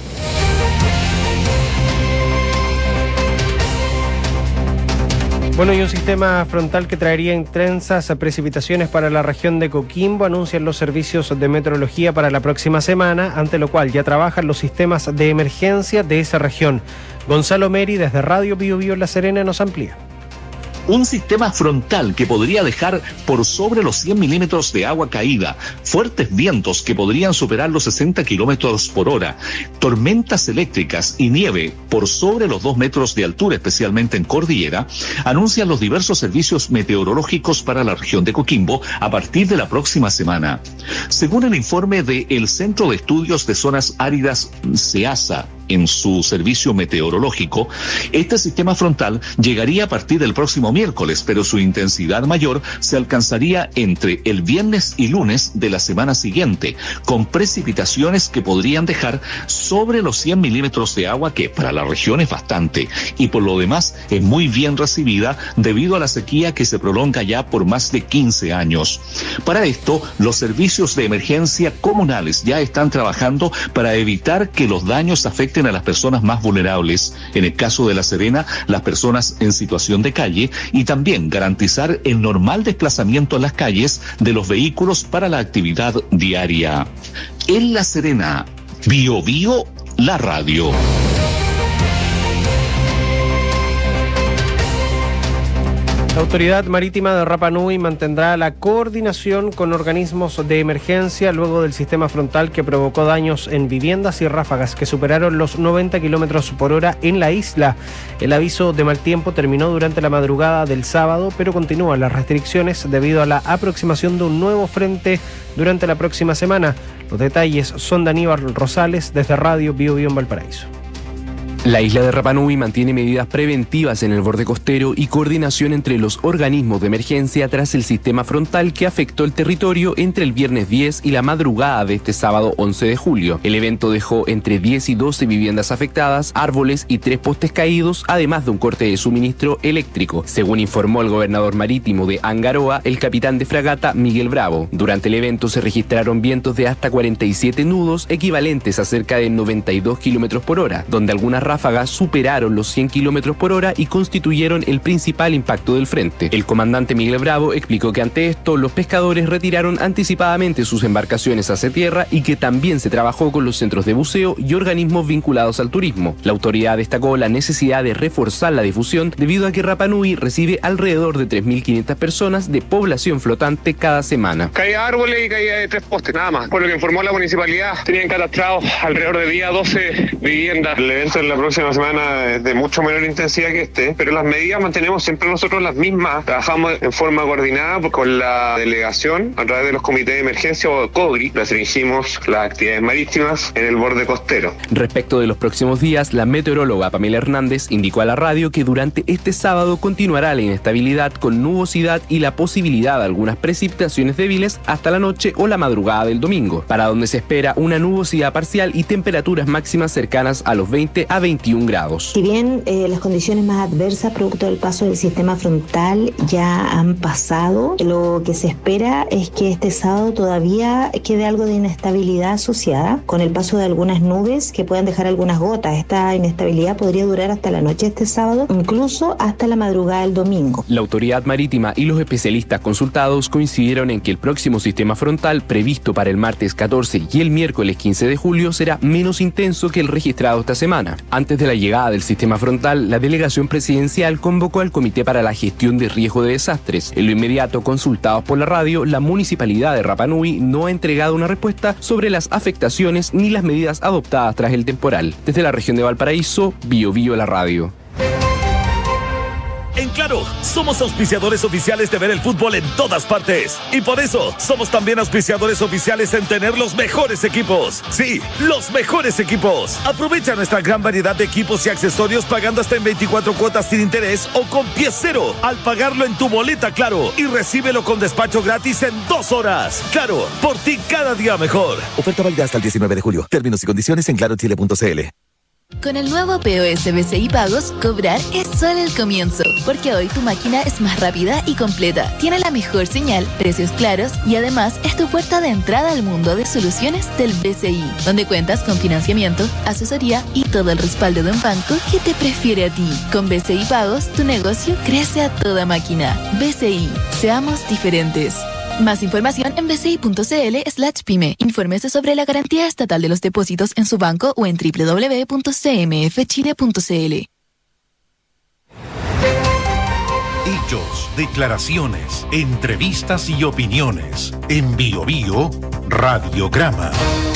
Bueno, y un sistema frontal que traería intensas precipitaciones para la región de Coquimbo, anuncian los servicios de meteorología para la próxima semana, ante lo cual ya trabajan los sistemas de emergencia de esa región. Gonzalo Meri, desde Radio Bio Bio La Serena, nos amplía. Un sistema frontal que podría dejar por sobre los cien milímetros de agua caída, fuertes vientos que podrían superar los sesenta kilómetros por hora, tormentas eléctricas y nieve por sobre los dos metros de altura, especialmente en cordillera, anuncian los diversos servicios meteorológicos para la región de Coquimbo a partir de la próxima semana. Según el informe del Centro de Estudios de Zonas Áridas, CEASA, en su servicio meteorológico, este sistema frontal llegaría a partir del próximo miércoles, pero su intensidad mayor se alcanzaría entre el viernes y lunes de la semana siguiente, con precipitaciones que podrían dejar sobre los cien milímetros de agua, que para la región es bastante, y por lo demás es muy bien recibida debido a la sequía que se prolonga ya por más de quince años. Para esto, los servicios de emergencia comunales ya están trabajando para evitar que los daños afecten a las personas más vulnerables, en el caso de La Serena, las personas en situación de calle, y también garantizar el normal desplazamiento en las calles de los vehículos para la actividad diaria. En La Serena, Bio Bio, la radio. La Autoridad Marítima de Rapa Nui mantendrá la coordinación con organismos de emergencia luego del sistema frontal que provocó daños en viviendas y ráfagas que superaron los noventa kilómetros por hora en la isla. El aviso de mal tiempo terminó durante la madrugada del sábado, pero continúan las restricciones debido a la aproximación de un nuevo frente durante la próxima semana. Los detalles son de Aníbal Rosales desde Radio Bio Bio en Valparaíso. La isla de Rapa Nui mantiene medidas preventivas en el borde costero y coordinación entre los organismos de emergencia tras el sistema frontal que afectó el territorio entre el viernes diez y la madrugada de este sábado once de julio. El evento dejó entre diez y doce viviendas afectadas, árboles y tres postes caídos, además de un corte de suministro eléctrico, según informó el gobernador marítimo de Angaroa, el capitán de fragata Miguel Bravo. Durante el evento se registraron vientos de hasta cuarenta y siete nudos, equivalentes a cerca de noventa y dos kilómetros por hora, donde algunas ráfagas superaron los cien kilómetros por hora y constituyeron el principal impacto del frente. El comandante Miguel Bravo explicó que ante esto los pescadores retiraron anticipadamente sus embarcaciones hacia tierra y que también se trabajó con los centros de buceo y organismos vinculados al turismo. La autoridad destacó la necesidad de reforzar la difusión debido a que Rapa Nui recibe alrededor de tres mil quinientas personas de población flotante cada semana. Caía de árboles y caía de tres postes, nada más. Por lo que informó la municipalidad, tenían catastrados alrededor de día doce viviendas. El evento en la próxima semana es de mucho menor intensidad que este, pero las medidas mantenemos siempre nosotros las mismas. Trabajamos en forma coordinada con la delegación a través de los comités de emergencia o COGRI. Restringimos las actividades marítimas en el borde costero. Respecto de los próximos días, la meteoróloga Pamela Hernández indicó a la radio que durante este sábado continuará la inestabilidad con nubosidad y la posibilidad de algunas precipitaciones débiles hasta la noche o la madrugada del domingo, para donde se espera una nubosidad parcial y temperaturas máximas cercanas a los veinte a veintiún grados. Si bien eh, las condiciones más adversas producto del paso del sistema frontal ya han pasado, lo que se espera es que este sábado todavía quede algo de inestabilidad asociada con el paso de algunas nubes que puedan dejar algunas gotas. Esta inestabilidad podría durar hasta la noche de este sábado, incluso hasta la madrugada del domingo. La autoridad marítima y los especialistas consultados coincidieron en que el próximo sistema frontal previsto para el martes catorce y el miércoles quince de julio será menos intenso que el registrado esta semana. Antes de la llegada del sistema frontal, la delegación presidencial convocó al Comité para la Gestión de Riesgo de Desastres. En lo inmediato, consultados por la radio, la municipalidad de Rapa Nui no ha entregado una respuesta sobre las afectaciones ni las medidas adoptadas tras el temporal. Desde la región de Valparaíso, Bio Bio la radio. En Claro, somos auspiciadores oficiales de ver el fútbol en todas partes. Y por eso, somos también auspiciadores oficiales en tener los mejores equipos. Sí, los mejores equipos. Aprovecha nuestra gran variedad de equipos y accesorios pagando hasta en veinticuatro cuotas sin interés o con pie cero al pagarlo en tu boleta Claro. Y recíbelo con despacho gratis en dos horas. Claro, por ti cada día mejor. Oferta válida hasta el diecinueve de julio. Términos y condiciones en claro chile punto c l. Con el nuevo P O S B C I Pagos, cobrar es solo el comienzo, porque hoy tu máquina es más rápida y completa, tiene la mejor señal, precios claros y además es tu puerta de entrada al mundo de soluciones del B C I, donde cuentas con financiamiento, asesoría y todo el respaldo de un banco que te prefiere a ti. Con B C I Pagos, tu negocio crece a toda máquina. B C I, seamos diferentes. Más información en bci.cl slash pyme. Infórmese sobre la garantía estatal de los depósitos en su banco o en doble u doble u doble u punto c m f chile punto c l. Hechos, declaraciones, entrevistas y opiniones. En Bio Bio, Radiograma.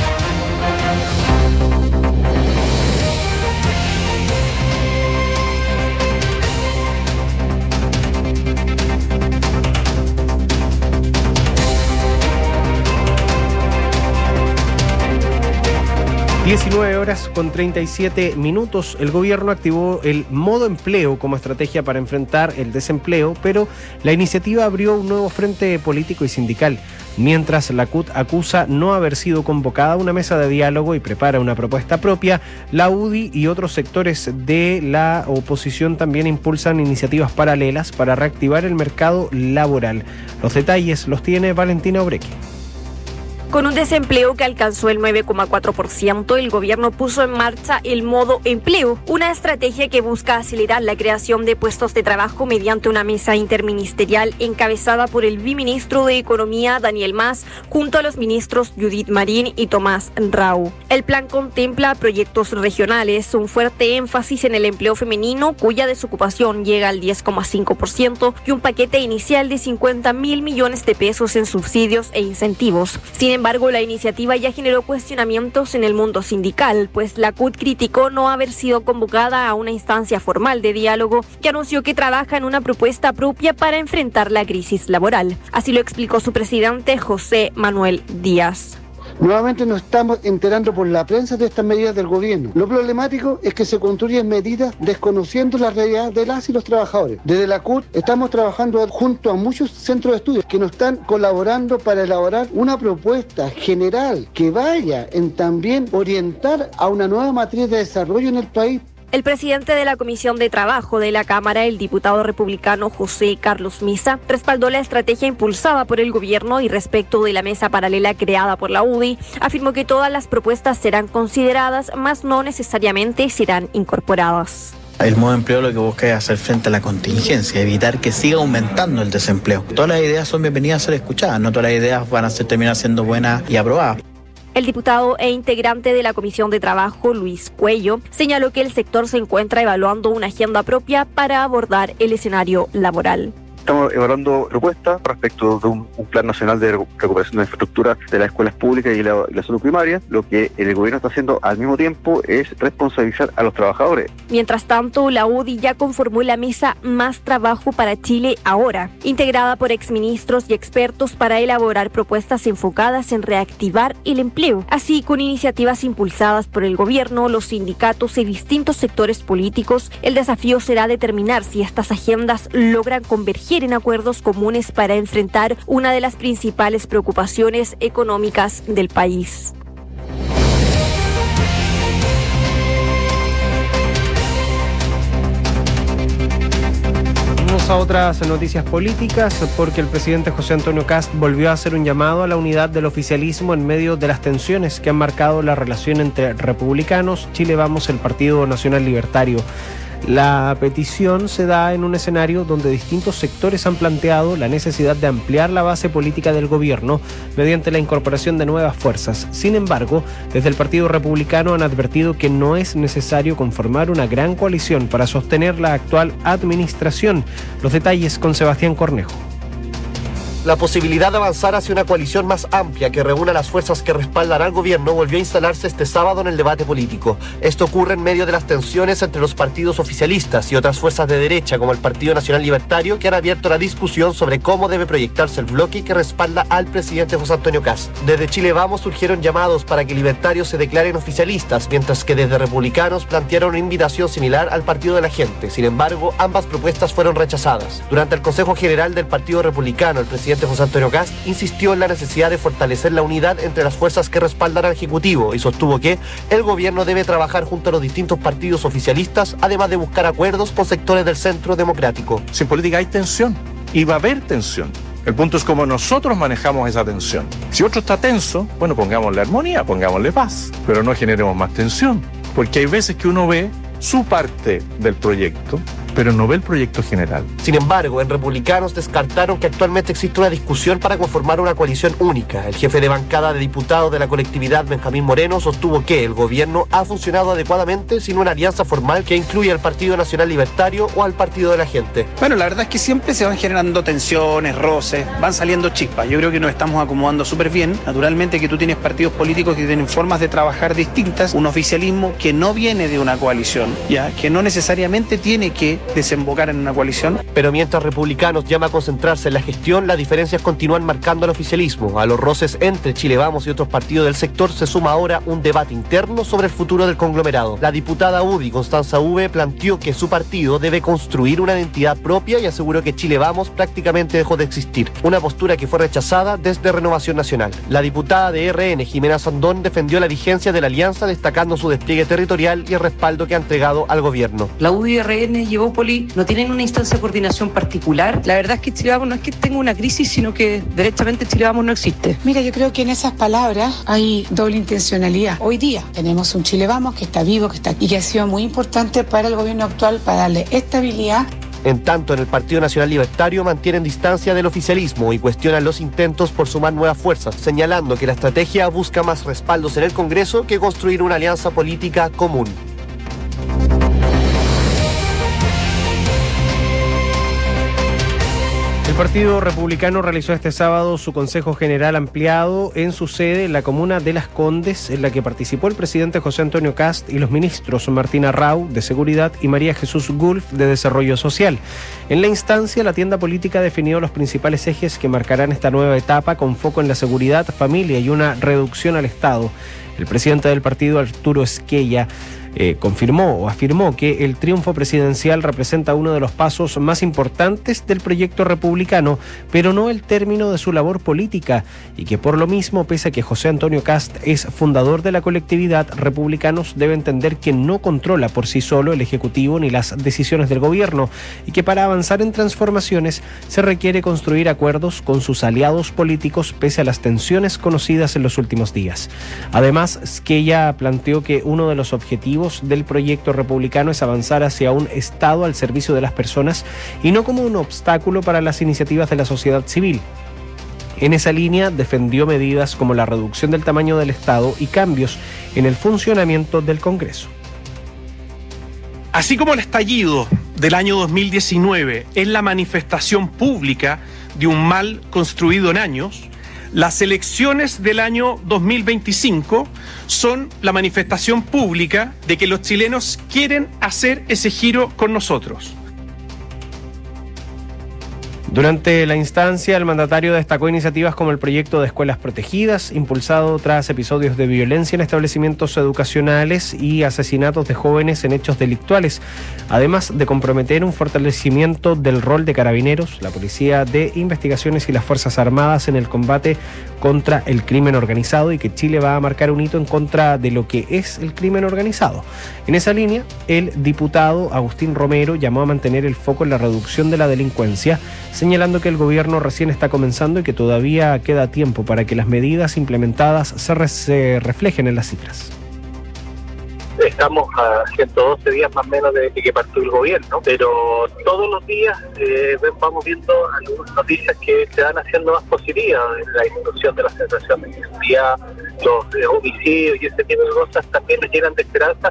diecinueve horas con treinta y siete minutos. El gobierno activó el modo empleo como estrategia para enfrentar el desempleo, pero la iniciativa abrió un nuevo frente político y sindical. Mientras la C U T acusa no haber sido convocada a una mesa de diálogo y prepara una propuesta propia, la U D I y otros sectores de la oposición también impulsan iniciativas paralelas para reactivar el mercado laboral. Los detalles los tiene Valentina Obrequi. Con un desempleo que alcanzó el nueve coma cuatro por ciento, el gobierno puso en marcha el modo empleo, una estrategia que busca acelerar la creación de puestos de trabajo mediante una mesa interministerial encabezada por el viceministro de Economía, Daniel Mas, junto a los ministros Judith Marín y Tomás Rau. El plan contempla proyectos regionales, un fuerte énfasis en el empleo femenino, cuya desocupación llega al diez coma cinco por ciento, y un paquete inicial de cincuenta mil millones de pesos en subsidios e incentivos. Sin Sin embargo, la iniciativa ya generó cuestionamientos en el mundo sindical, pues la C U T criticó no haber sido convocada a una instancia formal de diálogo y anunció que trabaja en una propuesta propia para enfrentar la crisis laboral. Así lo explicó su presidente José Manuel Díaz. Nuevamente nos estamos enterando por la prensa de estas medidas del gobierno. Lo problemático es que se construyen medidas desconociendo la realidad de las y los trabajadores. Desde la C U T estamos trabajando junto a muchos centros de estudios que nos están colaborando para elaborar una propuesta general que vaya en también orientar a una nueva matriz de desarrollo en el país. El presidente de la Comisión de Trabajo de la Cámara, el diputado republicano José Carlos Misa, respaldó la estrategia impulsada por el gobierno y respecto de la mesa paralela creada por la U D I, afirmó que todas las propuestas serán consideradas, mas no necesariamente serán incorporadas. El modo de empleo lo que busca es hacer frente a la contingencia, evitar que siga aumentando el desempleo. Todas las ideas son bienvenidas a ser escuchadas, no todas las ideas van a ser, terminar siendo buenas y aprobadas. El diputado e integrante de la Comisión de Trabajo, Luis Cuello, señaló que el sector se encuentra evaluando una agenda propia para abordar el escenario laboral. Estamos evaluando propuestas respecto de un, un plan nacional de recuperación de infraestructura de las escuelas públicas y la, y la salud primaria. Lo que el gobierno está haciendo al mismo tiempo es responsabilizar a los trabajadores. Mientras tanto, la U D I ya conformó la mesa Más Trabajo para Chile Ahora, integrada por exministros y expertos para elaborar propuestas enfocadas en reactivar el empleo. Así, con iniciativas impulsadas por el gobierno, los sindicatos y distintos sectores políticos, el desafío será determinar si estas agendas logran converger en acuerdos comunes para enfrentar una de las principales preocupaciones económicas del país. Vamos a otras noticias políticas porque el presidente José Antonio Kast volvió a hacer un llamado a la unidad del oficialismo en medio de las tensiones que han marcado la relación entre republicanos, Chile Vamos, el Partido Nacional Libertario. La petición se da en un escenario donde distintos sectores han planteado la necesidad de ampliar la base política del gobierno mediante la incorporación de nuevas fuerzas. Sin embargo, desde el Partido Republicano han advertido que no es necesario conformar una gran coalición para sostener la actual administración. Los detalles con Sebastián Cornejo. La posibilidad de avanzar hacia una coalición más amplia que reúna las fuerzas que respaldan al gobierno volvió a instalarse este sábado en el debate político. Esto ocurre en medio de las tensiones entre los partidos oficialistas y otras fuerzas de derecha como el Partido Nacional Libertario, que han abierto la discusión sobre cómo debe proyectarse el bloque que respalda al presidente José Antonio Kast. Desde Chile Vamos surgieron llamados para que libertarios se declaren oficialistas, mientras que desde republicanos plantearon una invitación similar al Partido de la Gente. Sin embargo, ambas propuestas fueron rechazadas. Durante el Consejo General del Partido Republicano, el presidente presidente José Antonio Kast insistió en la necesidad de fortalecer la unidad entre las fuerzas que respaldan al Ejecutivo y sostuvo que el gobierno debe trabajar junto a los distintos partidos oficialistas, además de buscar acuerdos con sectores del centro democrático. Si en política hay tensión, y va a haber tensión. El punto es cómo nosotros manejamos esa tensión. Si otro está tenso, bueno, pongámosle armonía, pongámosle paz, pero no generemos más tensión, porque hay veces que uno ve su parte del proyecto, pero no ve el proyecto general. Sin embargo, en Republicanos descartaron que actualmente existe una discusión para conformar una coalición única. El jefe de bancada de diputados de la colectividad, Benjamín Moreno, sostuvo que el gobierno ha funcionado adecuadamente sin una alianza formal que incluya al Partido Nacional Libertario o al Partido de la Gente. Bueno, la verdad es que siempre se van generando tensiones, roces, van saliendo chispas. Yo creo que nos estamos acomodando súper bien. Naturalmente que tú tienes partidos políticos que tienen formas de trabajar distintas, un oficialismo que no viene de una coalición, ya que no necesariamente tiene que desembocar en una coalición. Pero mientras Republicanos llama a concentrarse en la gestión, las diferencias continúan marcando al oficialismo. A los roces entre Chile Vamos y otros partidos del sector se suma ahora un debate interno sobre el futuro del conglomerado. La diputada U D I, Constanza V, planteó que su partido debe construir una identidad propia y aseguró que Chile Vamos prácticamente dejó de existir, una postura que fue rechazada desde Renovación Nacional. La diputada de R N, Jimena Sandón, defendió la vigencia de la alianza, destacando su despliegue territorial y el respaldo que ha entregado al gobierno. La U D I y R N y Evópoli no tienen una instancia de coordinación particular. La verdad es que Chile Vamos no es que tenga una crisis, sino que derechamente Chile Vamos no existe. Mira, yo creo que en esas palabras hay doble intencionalidad. Hoy día tenemos un Chile Vamos que está vivo, que está y que ha sido muy importante para el gobierno actual para darle estabilidad. En tanto, en el Partido Nacional Libertario mantienen distancia del oficialismo y cuestionan los intentos por sumar nuevas fuerzas, señalando que la estrategia busca más respaldos en el Congreso que construir una alianza política común. El Partido Republicano realizó este sábado su Consejo General ampliado en su sede en la comuna de Las Condes, en la que participó el presidente José Antonio Kast y los ministros Martina Rau, de Seguridad, y María Jesús Gulf, de Desarrollo Social. En la instancia, la tienda política definió los principales ejes que marcarán esta nueva etapa, con foco en la seguridad, familia y una reducción al Estado. El presidente del partido, Arturo Esquella, Eh, confirmó o afirmó que el triunfo presidencial representa uno de los pasos más importantes del proyecto republicano, pero no el término de su labor política, y que por lo mismo, pese a que José Antonio Kast es fundador de la colectividad, Republicanos debe entender que no controla por sí solo el Ejecutivo ni las decisiones del gobierno, y que para avanzar en transformaciones se requiere construir acuerdos con sus aliados políticos pese a las tensiones conocidas en los últimos días. Además, Esquella planteó que uno de los objetivos del proyecto republicano es avanzar hacia un Estado al servicio de las personas y no como un obstáculo para las iniciativas de la sociedad civil. En esa línea defendió medidas como la reducción del tamaño del Estado y cambios en el funcionamiento del Congreso. Así como el estallido del año dos mil diecinueve es la manifestación pública de un mal construido en años, las elecciones del año dos mil veinticinco son la manifestación pública de que los chilenos quieren hacer ese giro con nosotros. Durante la instancia, el mandatario destacó iniciativas como el proyecto de escuelas protegidas, impulsado tras episodios de violencia en establecimientos educacionales y asesinatos de jóvenes en hechos delictuales, además de comprometer un fortalecimiento del rol de carabineros, la Policía de Investigaciones y las Fuerzas Armadas en el combate contra el crimen organizado, y que Chile va a marcar un hito en contra de lo que es el crimen organizado. En esa línea, el diputado Agustín Romero llamó a mantener el foco en la reducción de la delincuencia, señalando que el gobierno recién está comenzando y que todavía queda tiempo para que las medidas implementadas se, re- se reflejen en las cifras. Estamos a ciento doce días más o menos desde que partió el gobierno, pero todos los días eh, vamos viendo algunas noticias que se van haciendo más positivas. La disminución de la sensación de inseguridad, los eh, homicidios y ese tipo de cosas también nos llenan de esperanza.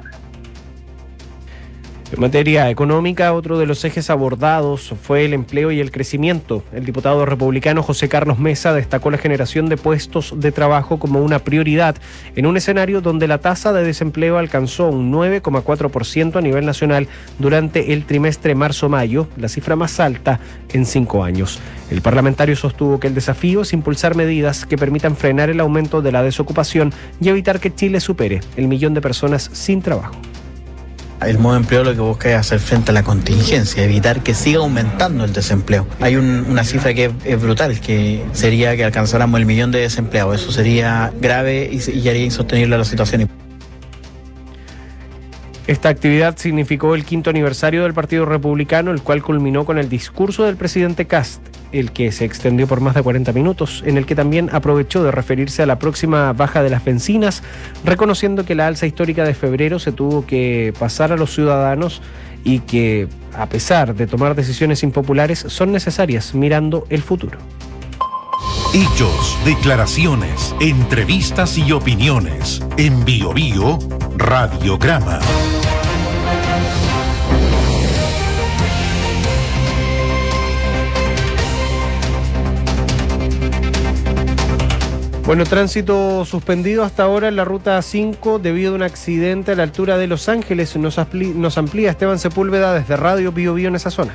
En materia económica, otro de los ejes abordados fue el empleo y el crecimiento. El diputado republicano José Carlos Mesa destacó la generación de puestos de trabajo como una prioridad en un escenario donde la tasa de desempleo alcanzó un nueve coma cuatro por ciento a nivel nacional durante el trimestre marzo-mayo, la cifra más alta en cinco años. El parlamentario sostuvo que el desafío es impulsar medidas que permitan frenar el aumento de la desocupación y evitar que Chile supere el millón de personas sin trabajo. El modo de empleo lo que busca es hacer frente a la contingencia, evitar que siga aumentando el desempleo. Hay un, una cifra que es, es brutal, que sería que alcanzáramos el millón de desempleados. Eso sería grave y, y haría insostenible la situación. Esta actividad significó el quinto aniversario del Partido Republicano, el cual culminó con el discurso del presidente Kast, el que se extendió por más de cuarenta minutos, en el que también aprovechó de referirse a la próxima baja de las bencinas, reconociendo que la alza histórica de febrero se tuvo que pasar a los ciudadanos y que, a pesar de tomar decisiones impopulares, son necesarias mirando el futuro. Hechos, declaraciones, entrevistas y opiniones. En Bio Bio, Radiograma. Bueno, tránsito suspendido hasta ahora en la ruta cinco debido a un accidente a la altura de Los Ángeles. Nos, ampli- nos amplía Esteban Sepúlveda desde Radio Bio Bio en esa zona.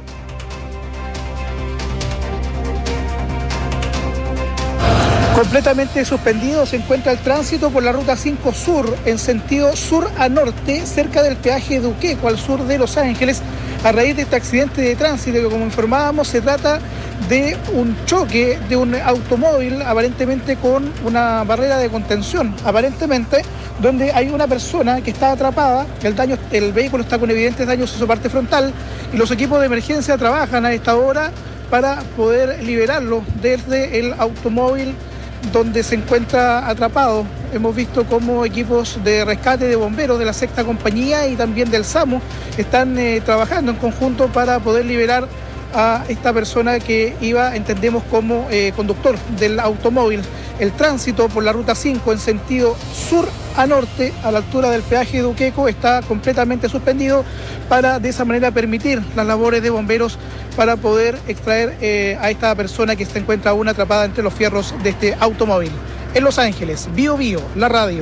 Completamente suspendido se encuentra el tránsito por la ruta cinco Sur, en sentido sur a norte, cerca del peaje de Uqueco, al sur de Los Ángeles, a raíz de este accidente de tránsito que, como informábamos, se trata de un choque de un automóvil, aparentemente con una barrera de contención, aparentemente, donde hay una persona que está atrapada. El daño, el vehículo está con evidentes daños en su parte frontal y los equipos de emergencia trabajan a esta hora para poder liberarlo desde el automóvil donde se encuentra atrapado. Hemos visto cómo equipos de rescate de bomberos de la sexta compañía y también del SAMU están eh, trabajando en conjunto para poder liberar a esta persona que iba, entendemos, como eh, conductor del automóvil. El tránsito por la ruta cinco en sentido sur a norte, a la altura del peaje de Duqueco, está completamente suspendido para de esa manera permitir las labores de bomberos para poder extraer eh, a esta persona que se encuentra aún atrapada entre los fierros de este automóvil. En Los Ángeles, Bio Bio, la radio.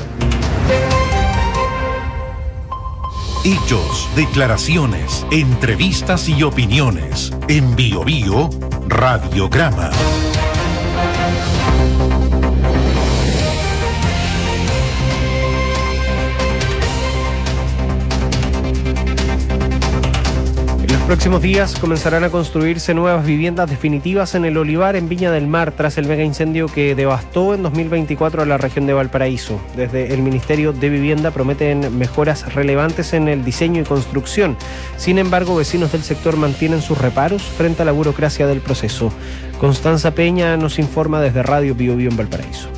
Hechos, declaraciones, entrevistas y opiniones. En Bio Bio, Radiograma. En los próximos días comenzarán a construirse nuevas viviendas definitivas en el Olivar, en Viña del Mar, tras el mega incendio que devastó en dos mil veinticuatro a la región de Valparaíso. Desde el Ministerio de Vivienda prometen mejoras relevantes en el diseño y construcción. Sin embargo, vecinos del sector mantienen sus reparos frente a la burocracia del proceso. Constanza Peña nos informa desde Radio Bio Bio en Valparaíso.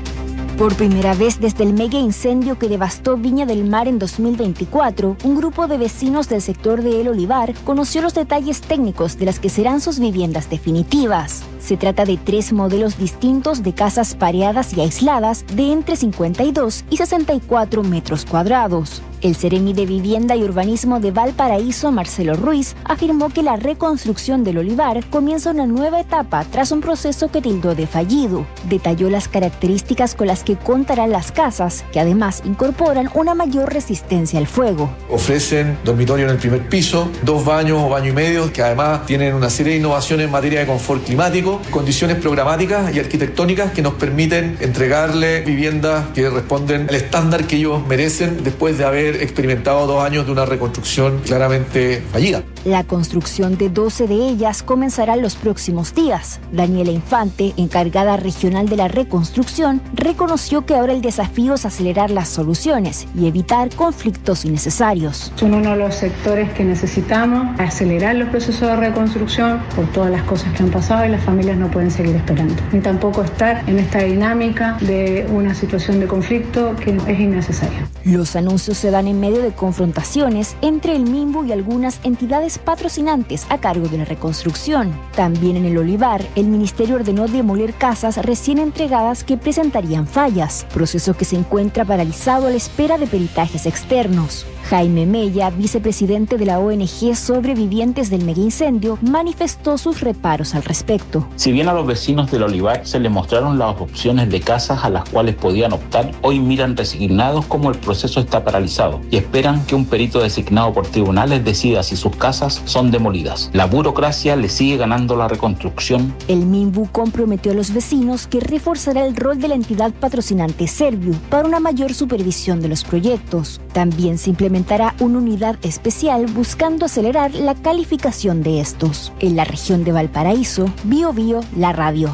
Por primera vez desde el mega incendio que devastó Viña del Mar en dos mil veinticuatro, un grupo de vecinos del sector de El Olivar conoció los detalles técnicos de las que serán sus viviendas definitivas. Se trata de tres modelos distintos de casas pareadas y aisladas de entre cincuenta y dos y sesenta y cuatro metros cuadrados. El Seremi de Vivienda y Urbanismo de Valparaíso, Marcelo Ruiz, afirmó que la reconstrucción del Olivar comienza una nueva etapa tras un proceso que tildó de fallido. Detalló las características con las que contarán las casas, que además incorporan una mayor resistencia al fuego. Ofrecen dormitorio en el primer piso, dos baños o baño y medio, que además tienen una serie de innovaciones en materia de confort climático, condiciones programáticas y arquitectónicas que nos permiten entregarle viviendas que responden al estándar que ellos merecen después de haber experimentado dos años de una reconstrucción claramente fallida. La construcción de doce de ellas comenzará los próximos días. Daniela Infante, encargada regional de la reconstrucción, reconoció que ahora el desafío es acelerar las soluciones y evitar conflictos innecesarios. Son uno de los sectores que necesitamos acelerar los procesos de reconstrucción por todas las cosas que han pasado y las familias no pueden seguir esperando. Ni tampoco estar en esta dinámica de una situación de conflicto que es innecesaria. Los anuncios se dan en medio de confrontaciones entre el MIMBU y algunas entidades patrocinantes a cargo de la reconstrucción. También en el Olivar, el Ministerio ordenó demoler casas recién entregadas que presentarían fallas, proceso que se encuentra paralizado a la espera de peritajes externos. Jaime Mella, vicepresidente de la O N G Sobrevivientes del Megaincendio, manifestó sus reparos al respecto. Si bien a los vecinos del Olivar se les mostraron las opciones de casas a las cuales podían optar, hoy miran resignados como el proceso está paralizado y esperan que un perito designado por tribunales decida si sus casas son demolidas. La burocracia le sigue ganando la reconstrucción. El MIMBU comprometió a los vecinos que reforzará el rol de la entidad patrocinante Serviu para una mayor supervisión de los proyectos. También se implementará una unidad especial buscando acelerar la calificación de estos. En la región de Valparaíso, Bio Bio, la radio.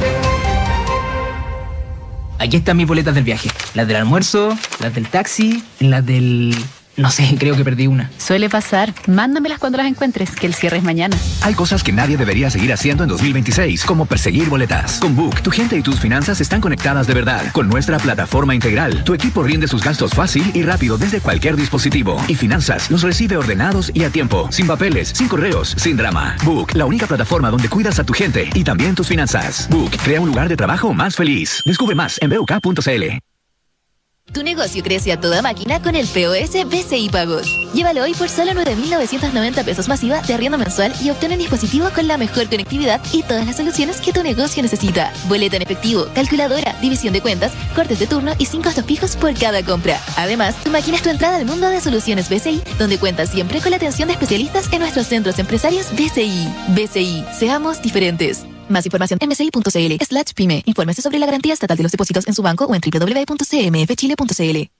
Aquí están mis boletas del viaje. Las del almuerzo, las del taxi, las del... No sé, creo que perdí una. Suele pasar. Mándamelas cuando las encuentres, que el cierre es mañana. Hay cosas que nadie debería seguir haciendo en dos mil veintiséis, como perseguir boletas. Con Book, tu gente y tus finanzas están conectadas de verdad. Con nuestra plataforma integral, tu equipo rinde sus gastos fácil y rápido desde cualquier dispositivo. Y finanzas los recibe ordenados y a tiempo, sin papeles, sin correos, sin drama. Book, la única plataforma donde cuidas a tu gente y también tus finanzas. Book, crea un lugar de trabajo más feliz. Descubre más en b u k punto c l. Tu negocio crece a toda máquina con el P O S B C I Pagos. Llévalo hoy por solo nueve mil novecientos noventa pesos masiva de arriendo mensual y obtén un dispositivo con la mejor conectividad y todas las soluciones que tu negocio necesita. Boleta en efectivo, calculadora, división de cuentas, cortes de turno y sin costos fijos por cada compra. Además, tu máquina es tu entrada al mundo de soluciones B C I, donde cuentas siempre con la atención de especialistas en nuestros centros empresarios B C I. B C I, seamos diferentes. Más información en bci.cl slash pyme. Infórmese sobre la garantía estatal de los depósitos en su banco o en w w w punto c m f chile punto c l.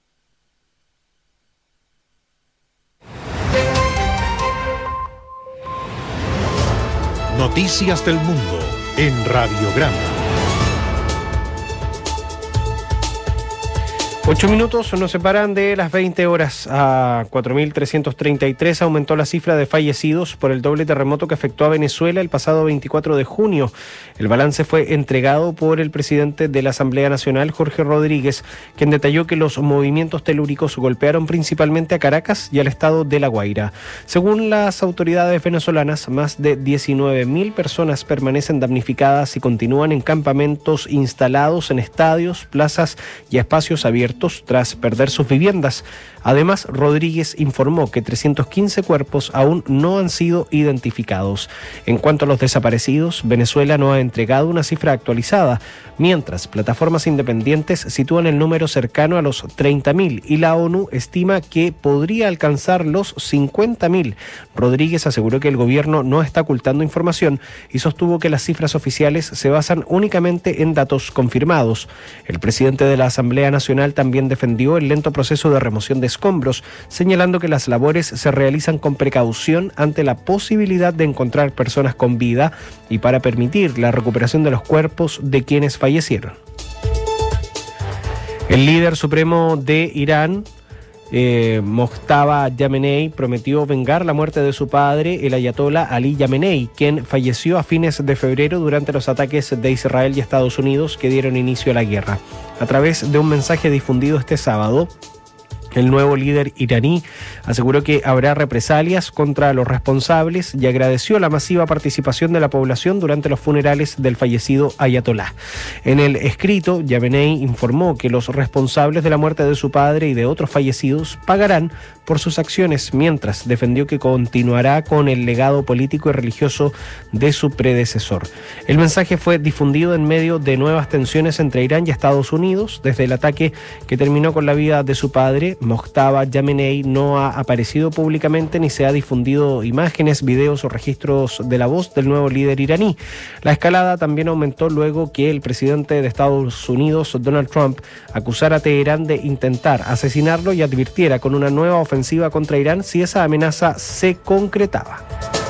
Noticias del Mundo en Radiograma. Ocho minutos nos separan de las veinte horas. A cuatro mil trescientos treinta y tres aumentó la cifra de fallecidos por el doble terremoto que afectó a Venezuela el pasado veinticuatro de junio. El balance fue entregado por el presidente de la Asamblea Nacional, Jorge Rodríguez, quien detalló que los movimientos telúricos golpearon principalmente a Caracas y al estado de La Guaira. Según las autoridades venezolanas, más de diecinueve mil personas permanecen damnificadas y continúan en campamentos instalados en estadios, plazas y espacios abiertos tras perder sus viviendas. Además, Rodríguez informó que trescientos quince cuerpos aún no han sido identificados. En cuanto a los desaparecidos, Venezuela no ha entregado una cifra actualizada, mientras plataformas independientes sitúan el número cercano a los treinta mil y la ONU estima que podría alcanzar los cincuenta mil. Rodríguez aseguró que el gobierno no está ocultando información y sostuvo que las cifras oficiales se basan únicamente en datos confirmados. El presidente de la Asamblea Nacional también defendió el lento proceso de remoción de escombros, señalando que las labores se realizan con precaución ante la posibilidad de encontrar personas con vida y para permitir la recuperación de los cuerpos de quienes fallecieron. El líder supremo de Irán, eh, Mojtaba Khamenei, prometió vengar la muerte de su padre, el ayatolá Ali Khamenei, quien falleció a fines de febrero durante los ataques de Israel y Estados Unidos que dieron inicio a la guerra. A través de un mensaje difundido este sábado, el nuevo líder iraní aseguró que habrá represalias contra los responsables y agradeció la masiva participación de la población durante los funerales del fallecido ayatolá. En el escrito, Khamenei informó que los responsables de la muerte de su padre y de otros fallecidos pagarán por sus acciones, mientras defendió que continuará con el legado político y religioso de su predecesor. El mensaje fue difundido en medio de nuevas tensiones entre Irán y Estados Unidos. Desde el ataque que terminó con la vida de su padre, Mojtaba Khamenei no ha aparecido públicamente ni se ha difundido imágenes, videos o registros de la voz del nuevo líder iraní. La escalada también aumentó luego que el presidente de Estados Unidos, Donald Trump, acusara a Teherán de intentar asesinarlo y advirtiera con una nueva ofensiva contra Irán si esa amenaza se concretaba.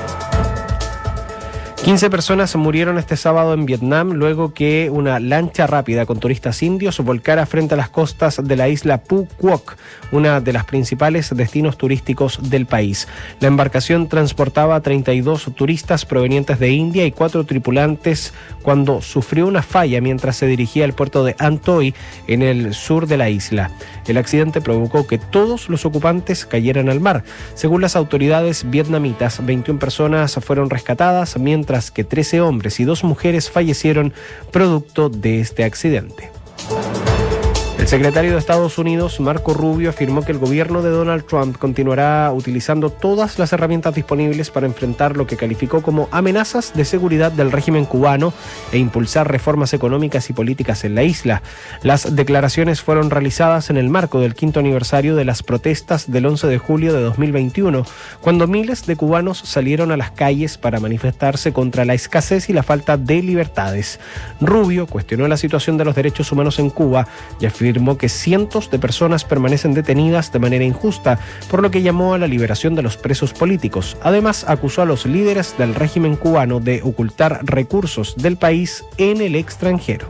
quince personas murieron este sábado en Vietnam luego que una lancha rápida con turistas indios volcara frente a las costas de la isla Phu Quoc, una de las principales destinos turísticos del país. La embarcación transportaba a treinta y dos turistas provenientes de India y cuatro tripulantes cuando sufrió una falla mientras se dirigía al puerto de An Thoi en el sur de la isla. El accidente provocó que todos los ocupantes cayeran al mar. Según las autoridades vietnamitas, veintiuna personas fueron rescatadas, mientras que trece hombres y dos mujeres fallecieron producto de este accidente. El secretario de Estados Unidos, Marco Rubio, afirmó que el gobierno de Donald Trump continuará utilizando todas las herramientas disponibles para enfrentar lo que calificó como amenazas de seguridad del régimen cubano e impulsar reformas económicas y políticas en la isla. Las declaraciones fueron realizadas en el marco del quinto aniversario de las protestas del once de julio de dos mil veintiuno, cuando miles de cubanos salieron a las calles para manifestarse contra la escasez y la falta de libertades. Rubio cuestionó la situación de los derechos humanos en Cuba y afirmó que cientos de personas permanecen detenidas de manera injusta, por lo que llamó a la liberación de los presos políticos. Además, acusó a los líderes del régimen cubano de ocultar recursos del país en el extranjero.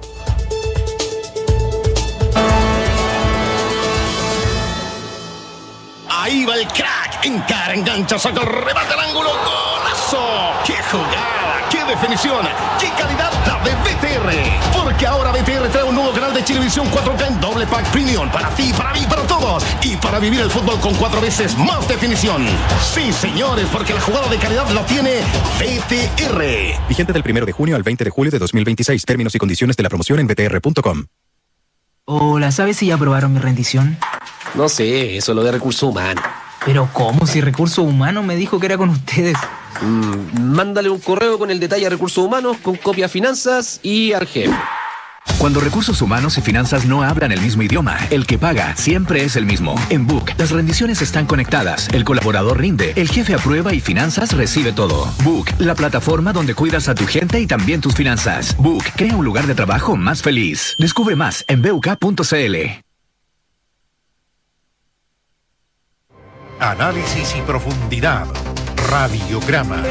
Ahí va el crack, encara, engancha, saca el remate al ángulo, golazo. ¡Qué jugada! ¡Qué definición! ¡Qué calidad la de B T R! Porque ahora B T R trae un nuevo canal de Chilevisión cuatro K en doble pack premium para ti, para mí, para todos y para vivir el fútbol con cuatro veces más definición. Sí, señores, porque la jugada de calidad la tiene B T R. Vigente del primero de junio al veinte de julio de dos mil veintiséis. Términos y condiciones de la promoción en b t r punto com. Hola, ¿sabes si ya aprobaron mi rendición? No sé, eso es lo de recursos humanos. ¿Pero cómo? Si Recursos Humanos me dijo que era con ustedes. Mm, mándale un correo con el detalle a Recursos Humanos, con copia a Finanzas y al jefe. Cuando recursos humanos y finanzas no hablan el mismo idioma, el que paga siempre es el mismo. En Book, las rendiciones están conectadas, el colaborador rinde, el jefe aprueba y finanzas recibe todo. Book, la plataforma donde cuidas a tu gente y también tus finanzas. Book, crea un lugar de trabajo más feliz. Descubre más en b u k punto c l. Análisis y profundidad. Radiograma.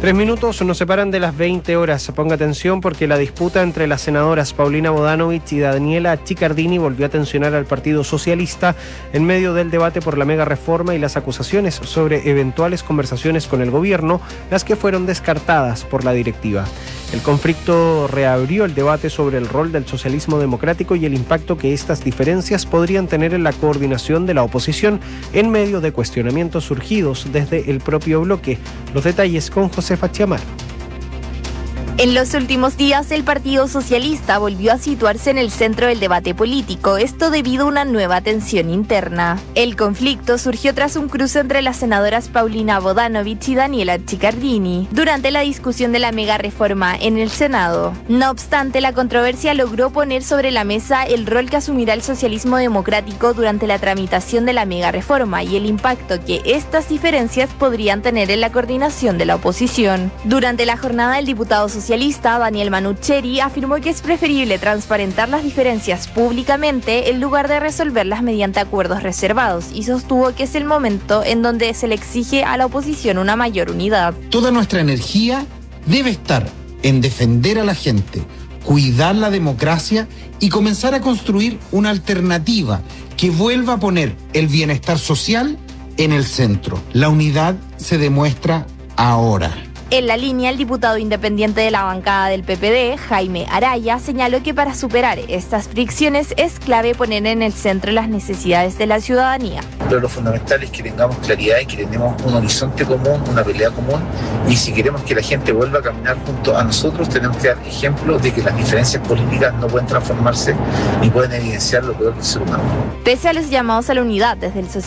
Tres minutos nos separan de las veinte horas. Ponga atención porque la disputa entre las senadoras Paulina Bodanovich y Daniela Chiccardini volvió a tensionar al Partido Socialista en medio del debate por la mega reforma y las acusaciones sobre eventuales conversaciones con el gobierno, las que fueron descartadas por la directiva. El conflicto reabrió el debate sobre el rol del socialismo democrático y el impacto que estas diferencias podrían tener en la coordinación de la oposición en medio de cuestionamientos surgidos desde el propio bloque. Los detalles con Josefa Chiamar. En los últimos días, el Partido Socialista volvió a situarse en el centro del debate político, esto debido a una nueva tensión interna. El conflicto surgió tras un cruce entre las senadoras Paulina Bodanovich y Daniela Chiccardini durante la discusión de la mega reforma en el Senado. No obstante, la controversia logró poner sobre la mesa el rol que asumirá el socialismo democrático durante la tramitación de la mega reforma y el impacto que estas diferencias podrían tener en la coordinación de la oposición. Durante la jornada, el diputado socialista Daniel Manucheri afirmó que es preferible transparentar las diferencias públicamente en lugar de resolverlas mediante acuerdos reservados y sostuvo que es el momento en donde se le exige a la oposición una mayor unidad. Toda nuestra energía debe estar en defender a la gente, cuidar la democracia y comenzar a construir una alternativa que vuelva a poner el bienestar social en el centro. La unidad se demuestra ahora. En la línea, el diputado independiente de la bancada del P P D, Jaime Araya, señaló que para superar estas fricciones es clave poner en el centro las necesidades de la ciudadanía. Pero lo fundamental es que tengamos claridad y que tengamos un horizonte común, una pelea común, y si queremos que la gente vuelva a caminar junto a nosotros, tenemos que dar ejemplo de que las diferencias políticas no pueden transformarse ni pueden evidenciar lo peor del ser humano. Pese a los llamados a la unidad desde el